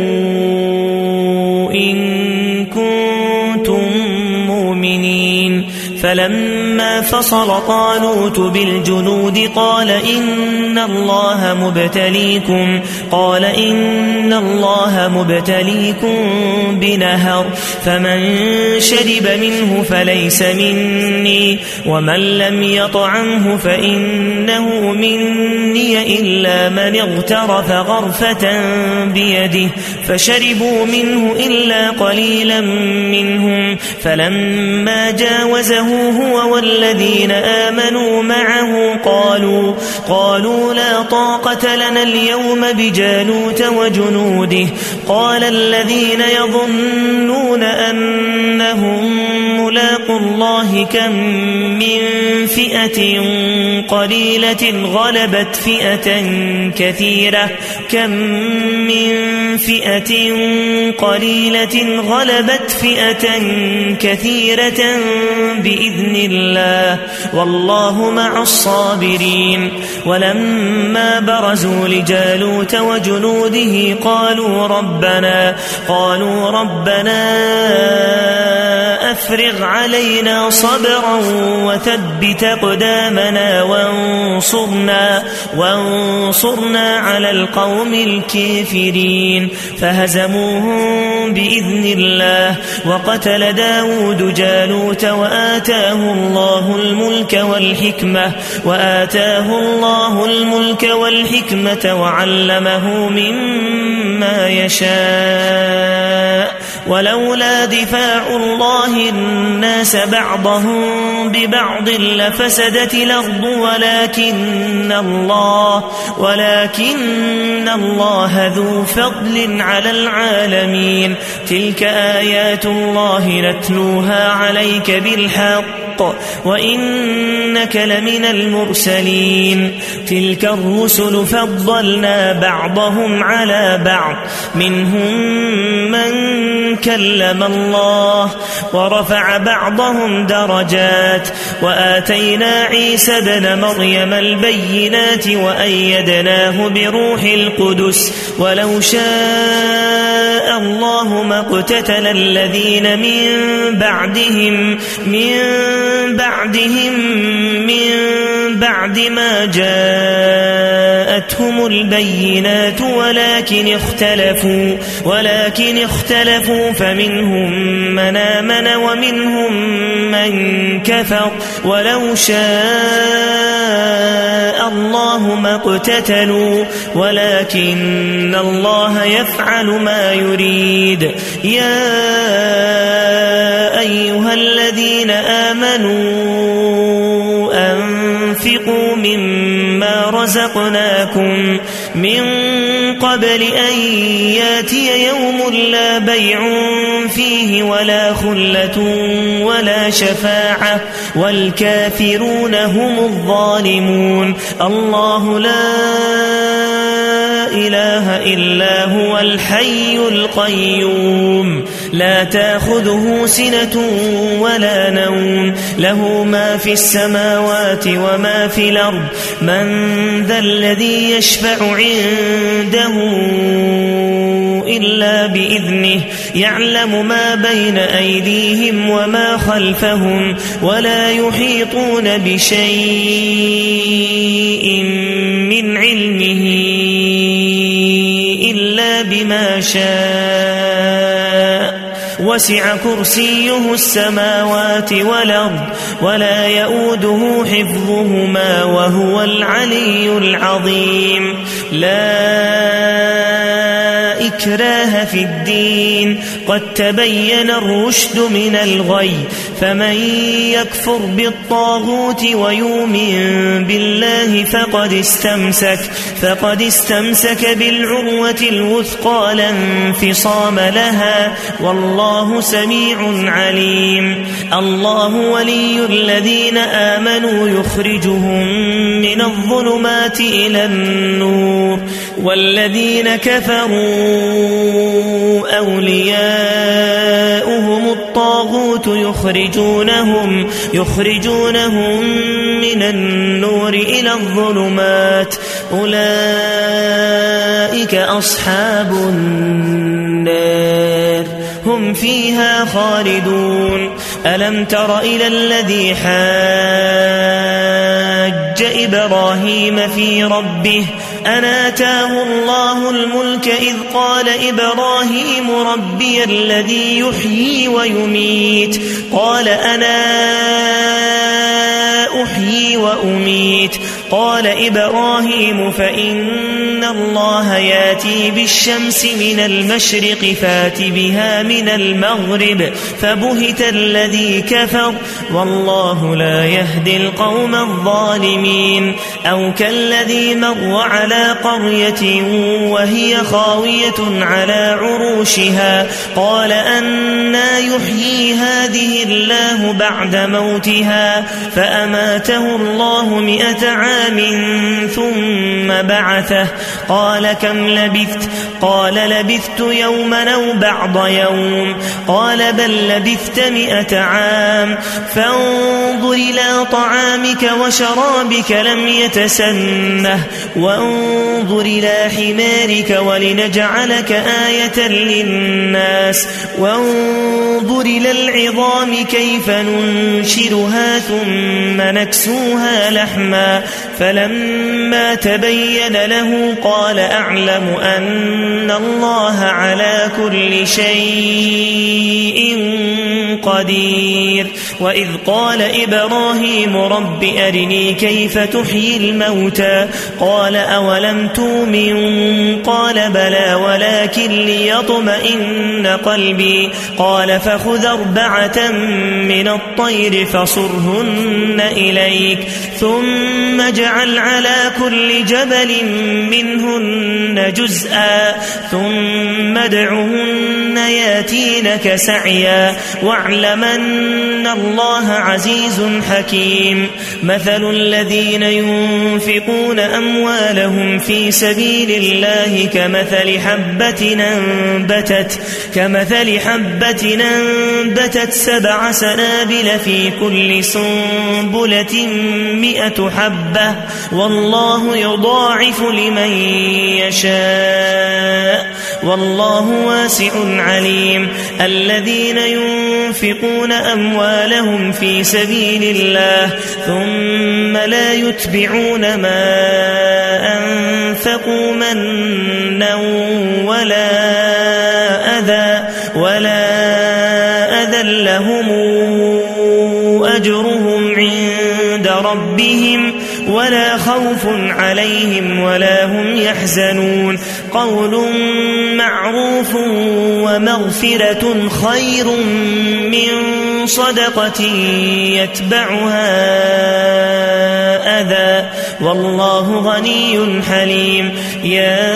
إن كنتم مؤمنين فلما فصل طالوت بالجنود قال إن الله مبتليكم قال إن الله مبتليكم بنهر فمن شرب منه فليس مني ومن لم يطعمه فإنه مني إلا من اغترف غرفة بيده فشربوا منه إلا قليلا منهم فلما جاوزه هو والذين آمنوا معه قالوا قالوا لا طاقة لنا اليوم بجالوت وجنوده قال الذين يظنون أنهم ملاقوا الله كم من فئة قليلة غلبت فئة كثيرة كم من فئة قليلة غلبت فئة كثيرة بإذن الله والله مع الصابرين. ولما برزوا لجالوت وجنوده قالوا ربنا قالوا ربنا أفرغ علينا صبرا وثبت أقدامنا وانصرنا وانصرنا على القوم الكافرين. فهزموهم بإذن الله وقتل داود جالوت وآتاه الله الملك والحكمة وآتاه الله الملك والحكمة وعلمه مما يشاء. ولولا دفاع الله الناس بعضهم ببعض لفسدت الأرض ولكن الله ولكن الله ذو فضل على العالمين. تلك آيات الله نتلوها عليك بالحق وإنك لمن المرسلين. تلك الرسل فضلنا بعضهم على بعض منهم من كلم الله ورفع بعضهم درجات وآتينا عيسى ابن مريم البينات وأيدناه بروح القدس. ولو شاء الله ما اقتتل الذين من بعدهم من بعدهم من بعد ما جاءتهم البينات ولكن اختلفوا ولكن اختلفوا فمنهم من آمن ومنهم من كفر. ولو شاء الله ما اقتتلوا ولكن الله يفعل ما يريد. يا أيها الذين آمنوا أنفقوا مما رزقناكم من قبل أن ياتي يوم لا بيع فيه ولا خلة ولا شفاعة والكافرون هم الظالمون. الله لا إله إلا هو الحي القيوم لا تأخذه سنة ولا نوم له ما في السماوات وما في الأرض. من ذا الذي يشفع عنده إلا بإذنه يعلم ما بين أيديهم وما خلفهم ولا يحيطون بشيء من علمه إلا بما شاء. وسع كرسيه السماوات والأرض ولا يؤوده حفظهما وهو العلي العظيم. لا إكراه في الدين قد تبين الرشد من الغي. فمن يكفر بالطاغوت ويؤمن بالله فقد استمسك فقد استمسك بالعروة الوثقى لا انفصام لها والله سميع عليم. الله ولي الذين آمنوا يخرجهم من الظلمات إلى النور والذين كفروا أولياؤهم الطاغوت يخرجونهم يخرجونهم من النور إلى الظلمات أولئك أصحاب النار هم فيها خالدون. ألم تر إلى الذي حاج إبراهيم في ربه أن آتاه الله الملك إذ قال إبراهيم ربي الذي يحيي ويميت قال أنا أحيي وأميت قال إبراهيم فإن الله ياتي بالشمس من المشرق فات بها من المغرب فبهت الذي كفر والله لا يهدي القوم الظالمين. أو كالذي مر على قرية وهي خاوية على عروشها قال أنى يحيي هذه الله بعد موتها فأماته الله مئة عام عام ثم بعثه قال كم لبثت قال لبثت يوما أو بعض يوم قال بل لبثت مئة عام فانظر إلى طعامك وشرابك لم يتسنه وانظر إلى حمارك ولنجعلك آية للناس وانظر إلى العظام كيف ننشرها ثم نكسوها لحما فلما تبين له قال أعلم أن الله على كل شيء قدير وإذ قال إبراهيم رب أرني كيف تحيي الموتى قال أولم تؤمن قال بلى ولكن ليطمئن قلبي قال فخذ أربعة من الطير فصرهن إليك ثم اجعل على كل جبل منهن جزءا ثم ادعهن ياتينك سعيا واعلم أن الله عزيز حكيم مثل الذين ينفقون أموالهم في سبيل الله كمثل حبة أنبتت كمثل حبة أنبتت سبع سنابل في كل سنبلة مئة حبة والله يضاعف لمن يشاء والله واسع عليم الذين ينفقون أموالهم في سبيل الله ثم لا يتبعون ما أنفقوا منا ولا أذى ولا أذى لهم أجرهم عند ربهم ولا خوف عليهم ولا هم يحزنون قول معروف ومغفرة خير من صدقة يتبعها أذى والله غني حليم يا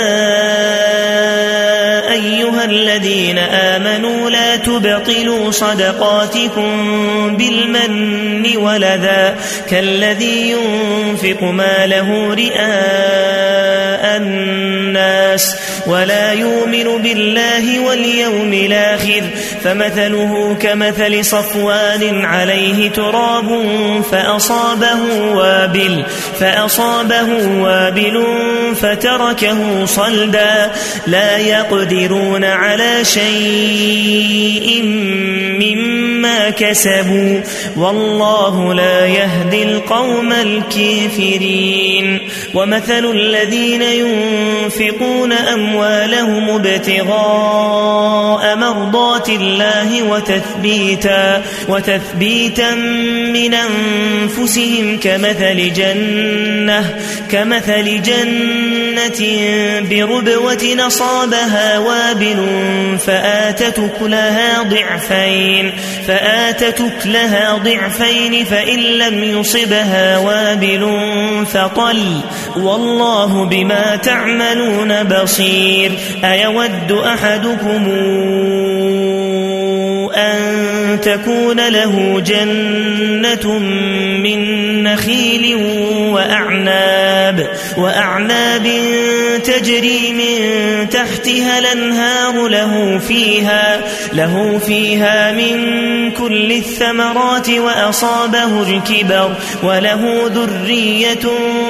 أيها الذين آمنوا لا تبطلوا صدقاتكم بالمن والأذى كالذي ينفق ماله رئاء الناس ولا يؤمن بالله واليوم الآخر فمثله كمثل صفوان عليه تراب فأصابه وابل فأصابه وابل فتركه صلدا لا يقدرون على شيء مما كسبوا والله لا يهدي القوم الكافرين ومثل الذين ينفقون أموالهم ابتغاء مرضات الله وتثبيتا, وتثبيتا من أنفسهم كمثل جنة, كمثل جنة بربوة نصابها وابل فآتت أكلها ضعفين, فآتت أكلها ضعفين فإن لم يصبها وابل فطل والله بما تعملون بصير أيود أحدكم أن تكون له جنة من نخيل وأعناب, وأعناب تجري من تحتها الأنهار له فيها, له فيها من كل الثمرات وأصابه الكبر وله ذرية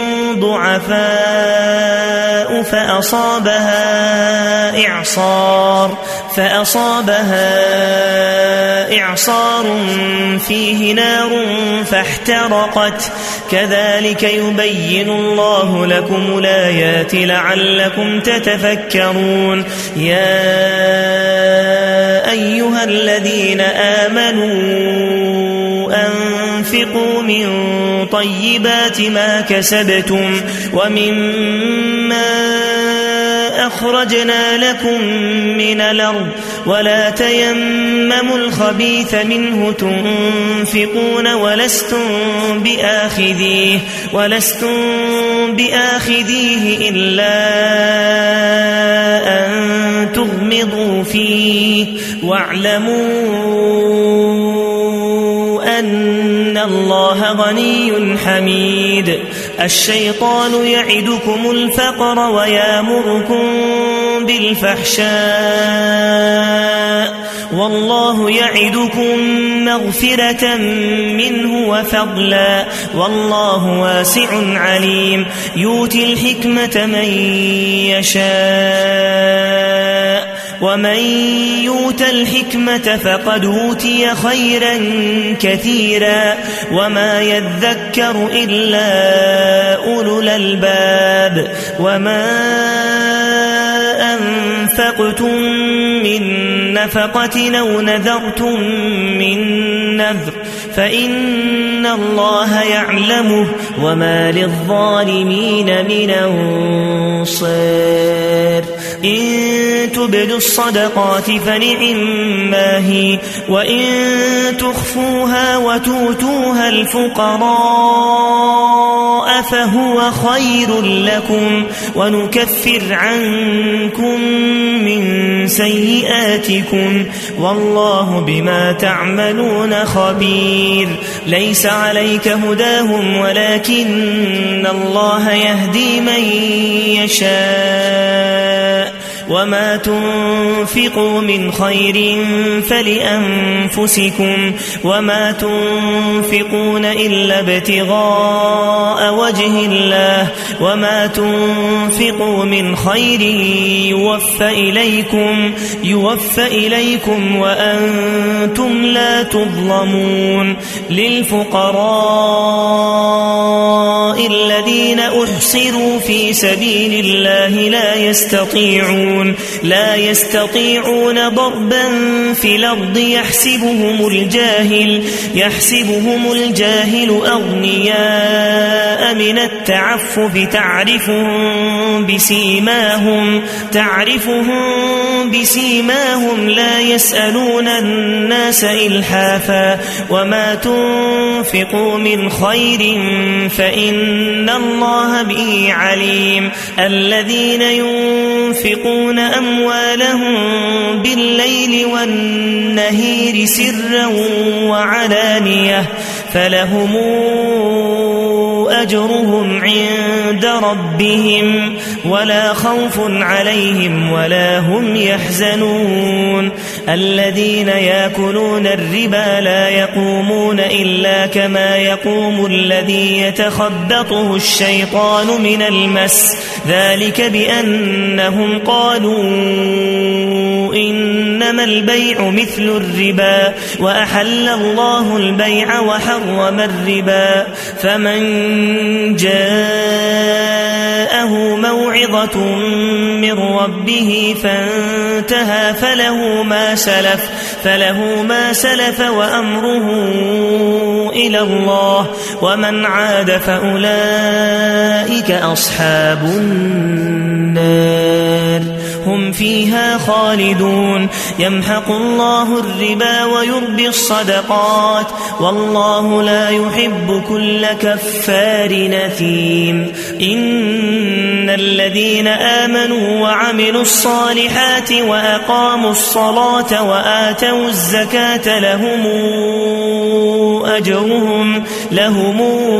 ضعفاء فأصابها إعصار, فأصابها إعصار فيه نار فاحترقت كذلك يبين الله لكم الآيات لعلكم تتفكرون يا أيها الذين آمنوا أنفقوا من طيبات ما كسبتم ومما أخرجنا لكم من الأرض ولا تيمموا الخبيث منه تنفقون ولستم بآخذيه, ولستم بآخذيه إلا أن تغمضوا فيه واعلموا أن الله غني حميد. الشيطان يعدكم الفقر ويأمركم بالفحشاء والله يعدكم مغفرة منه وفضلا والله واسع عليم. يؤتي الحكمة من يشاء ومن يؤت الحكمة فقد أوتي خيرا كثيرا وما يذكر إلا أولو الألباب. وما أنفقتم من نفقة أو نذرتم من نذر فإن الله يعلمه وما للظالمين من أنصار. إن تبدوا الصدقات فنعما هي وإن تخفوها وتؤتوها الفقراء فهو خير لكم ونكفر عنكم من سيئاتكم والله بما تعملون خبير. ليس عليك هداهم ولكن الله يهدي من يشاء وما تنفقوا من خير فلأنفسكم وما تنفقون إلا ابتغاء وجه الله وما تنفقوا من خير يوفى إليكم, يوفى إليكم وأنتم لا تظلمون. للفقراء الذين أحصروا في سبيل الله لا يستطيعون لا يستطيعون ضربا في الأرض يحسبهم الجاهل يحسبهم الجاهل أغنياء من التعفف تعرفهم بسيماهم تعرفهم بسيماهم لا يسألون الناس إلحافا وما تنفقوا من خير فإن الله به عليم. الذين ينفقون أموالهم بالليل والنهير سرا وعلانية فلهم أجرهم عند ربهم ولا خوف عليهم ولا هم يحزنون. الذين يأكلون الربا لا يقومون إلا كما يقوم الذي يتخبطه الشيطان من المس ذلك بأنهم قالوا إنما البيع مثل الربا وأحل الله البيع وحرم الربا. فمن جاءه موعظة من ربه فانتهى فله ما سلف فله ما سلف وأمره إلى الله ومن عاد فأولئك أصحاب النار هم فيها خالدون. يمحق الله الربا ويربي الصدقات والله لا يحب كل كفار نثيم. إن الذين آمنوا وعملوا الصالحات وأقاموا الصلاة وآتوا الزكاة لهم أجرهم لهم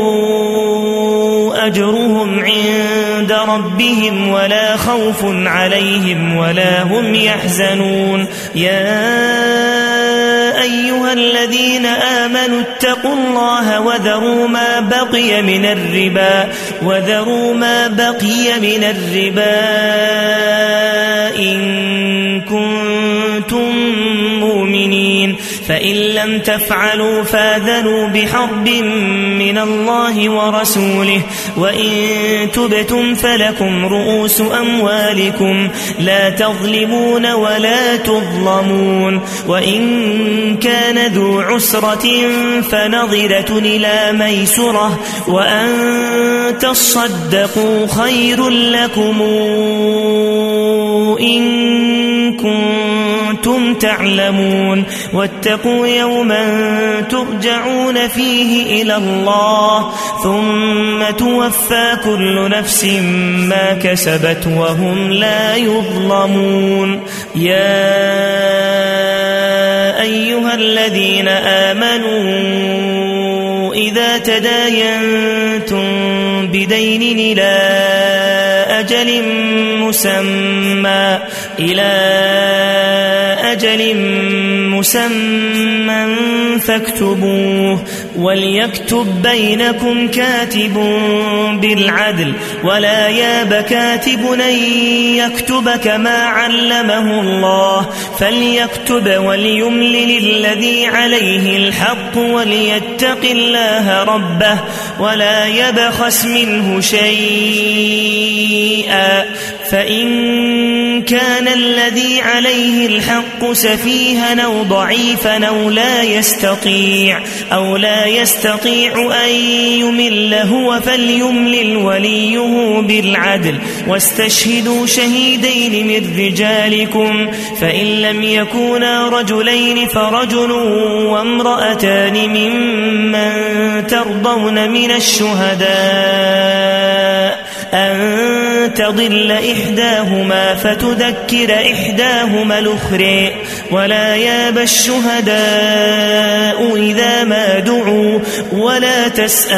أجرهم عند ربهم ولا خوف عليهم ولا هم يحزنون. يا أيها الذين آمنوا اتقوا الله وذروا ما بقي من الربا وذروا ما بقي من الربا إن كنتم مؤمنين فإن لم تفعلوا فاذنوا بحرب من الله ورسوله وإن تبتم فلكم رؤوس أموالكم لا تظلمون ولا تظلمون. وإن كان ذو عسرة فنظرة إلى ميسرة وأن تصدقوا خير لكم إن كنتم تعلمون. واتقوا يوما ترجعون فيه إلى الله ثم توفى كل نفس ما كسبت وهم لا يظلمون. يا أيها الذين آمنوا إذا تداينتم بدين إلى أجل مسمى إلى أجل مسمى فاكتبوه وليكتب بينكم كاتب بالعدل ولا ياب كاتب أن يكتب كما علمه الله فليكتب وليملل الذي عليه الحق وليتق الله ربه ولا يبخس منه شيئا فإن كان الذي عليه الحق سفيها أو ضعيفا أو لا يستطيع أو لا يستطيع أن يمل هو فليملل وليه بالعدل واستشهدوا شهيدين من رجالكم فإن لم يكونا رجلين فرجل وامرأتان ممن ترضون من الشهداء أن تضل إحداهما فتذكر إحداهما الأخرى ولا ياب الشهداء إذا ما دعوا ولا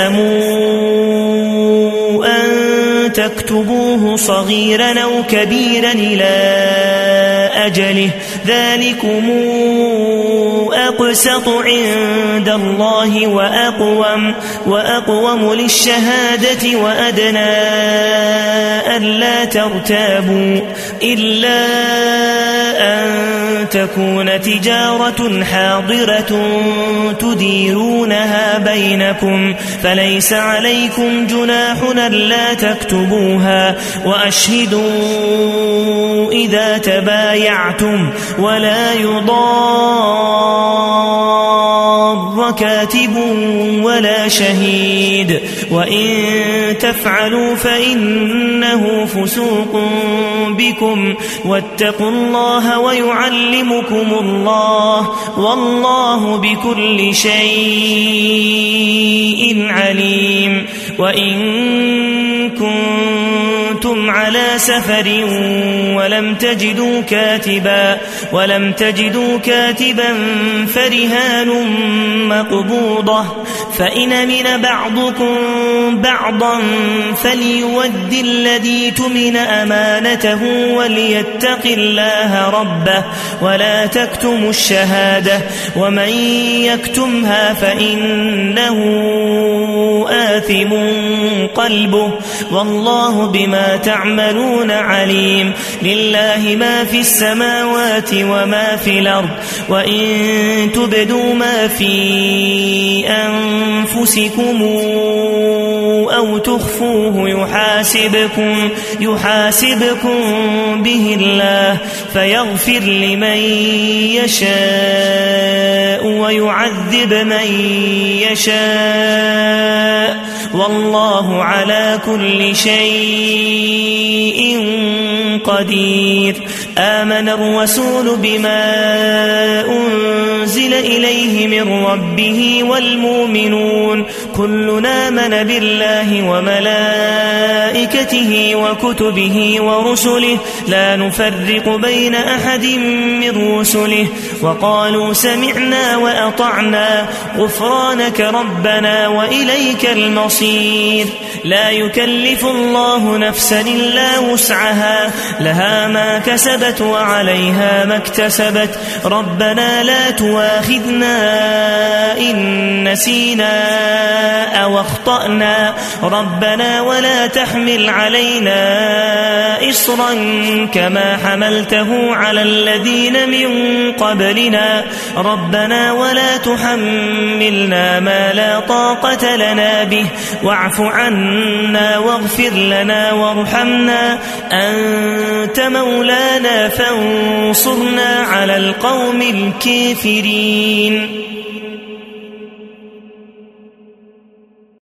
تسأموا أن تكتبوه صغيرا أو كبيرا إلى أجله ذلكم أقسط عند الله وأقوم, وأقوم للشهادة وأدنى ألا ترتابوا إلا أن تكون تجارة حاضرة تديرونها بينكم فليس عليكم جناح ألا تكتبوها وأشهدوا إذا تبايعتم ولا يضار كاتب ولا شهيد وإن تفعلوا فإنه فسوق بكم واتقوا الله ويعلمكم الله والله بكل شيء عليم وإن كنتم على سفر ولم تجدوا كاتبا ولم تجدوا كاتبا فرهان مقبوضة فإن أمن بعضكم بعضا فليود الذي تمن أمانته وليتق الله ربه ولا تكتموا الشهادة ومن يكتمها فإنه آثم قلبه والله بما تعملون عليم لله ما في السماوات وما في الأرض وإن تبدوا ما في أنفسكم أو تخفوه يحاسبكم, يحاسبكم به الله فيغفر لمن يشاء ويعذب من يشاء والله على كل شيء قدير آمن الرسول بما أنزل إليه من ربه والمؤمنون كلنا آمن بالله وملائكته وكتبه ورسله لا نفرق بين أحد من رسله وقالوا سمعنا وأطعنا غفرانك ربنا وإليك المصير لا يكلف الله نفسا إلا وسعها لها ما كسبت وعليها ما اكتسبت ربنا لا تواخذنا إن نسينا أو اخطأنا ربنا ولا تحمل علينا إصرا كما حملته على الذين من قبلنا ربنا ولا تحملنا ما لا طاقة لنا به واعف عنا واغفر لنا وارحمنا أنت مولانا فانصرنا على القوم الكافرين.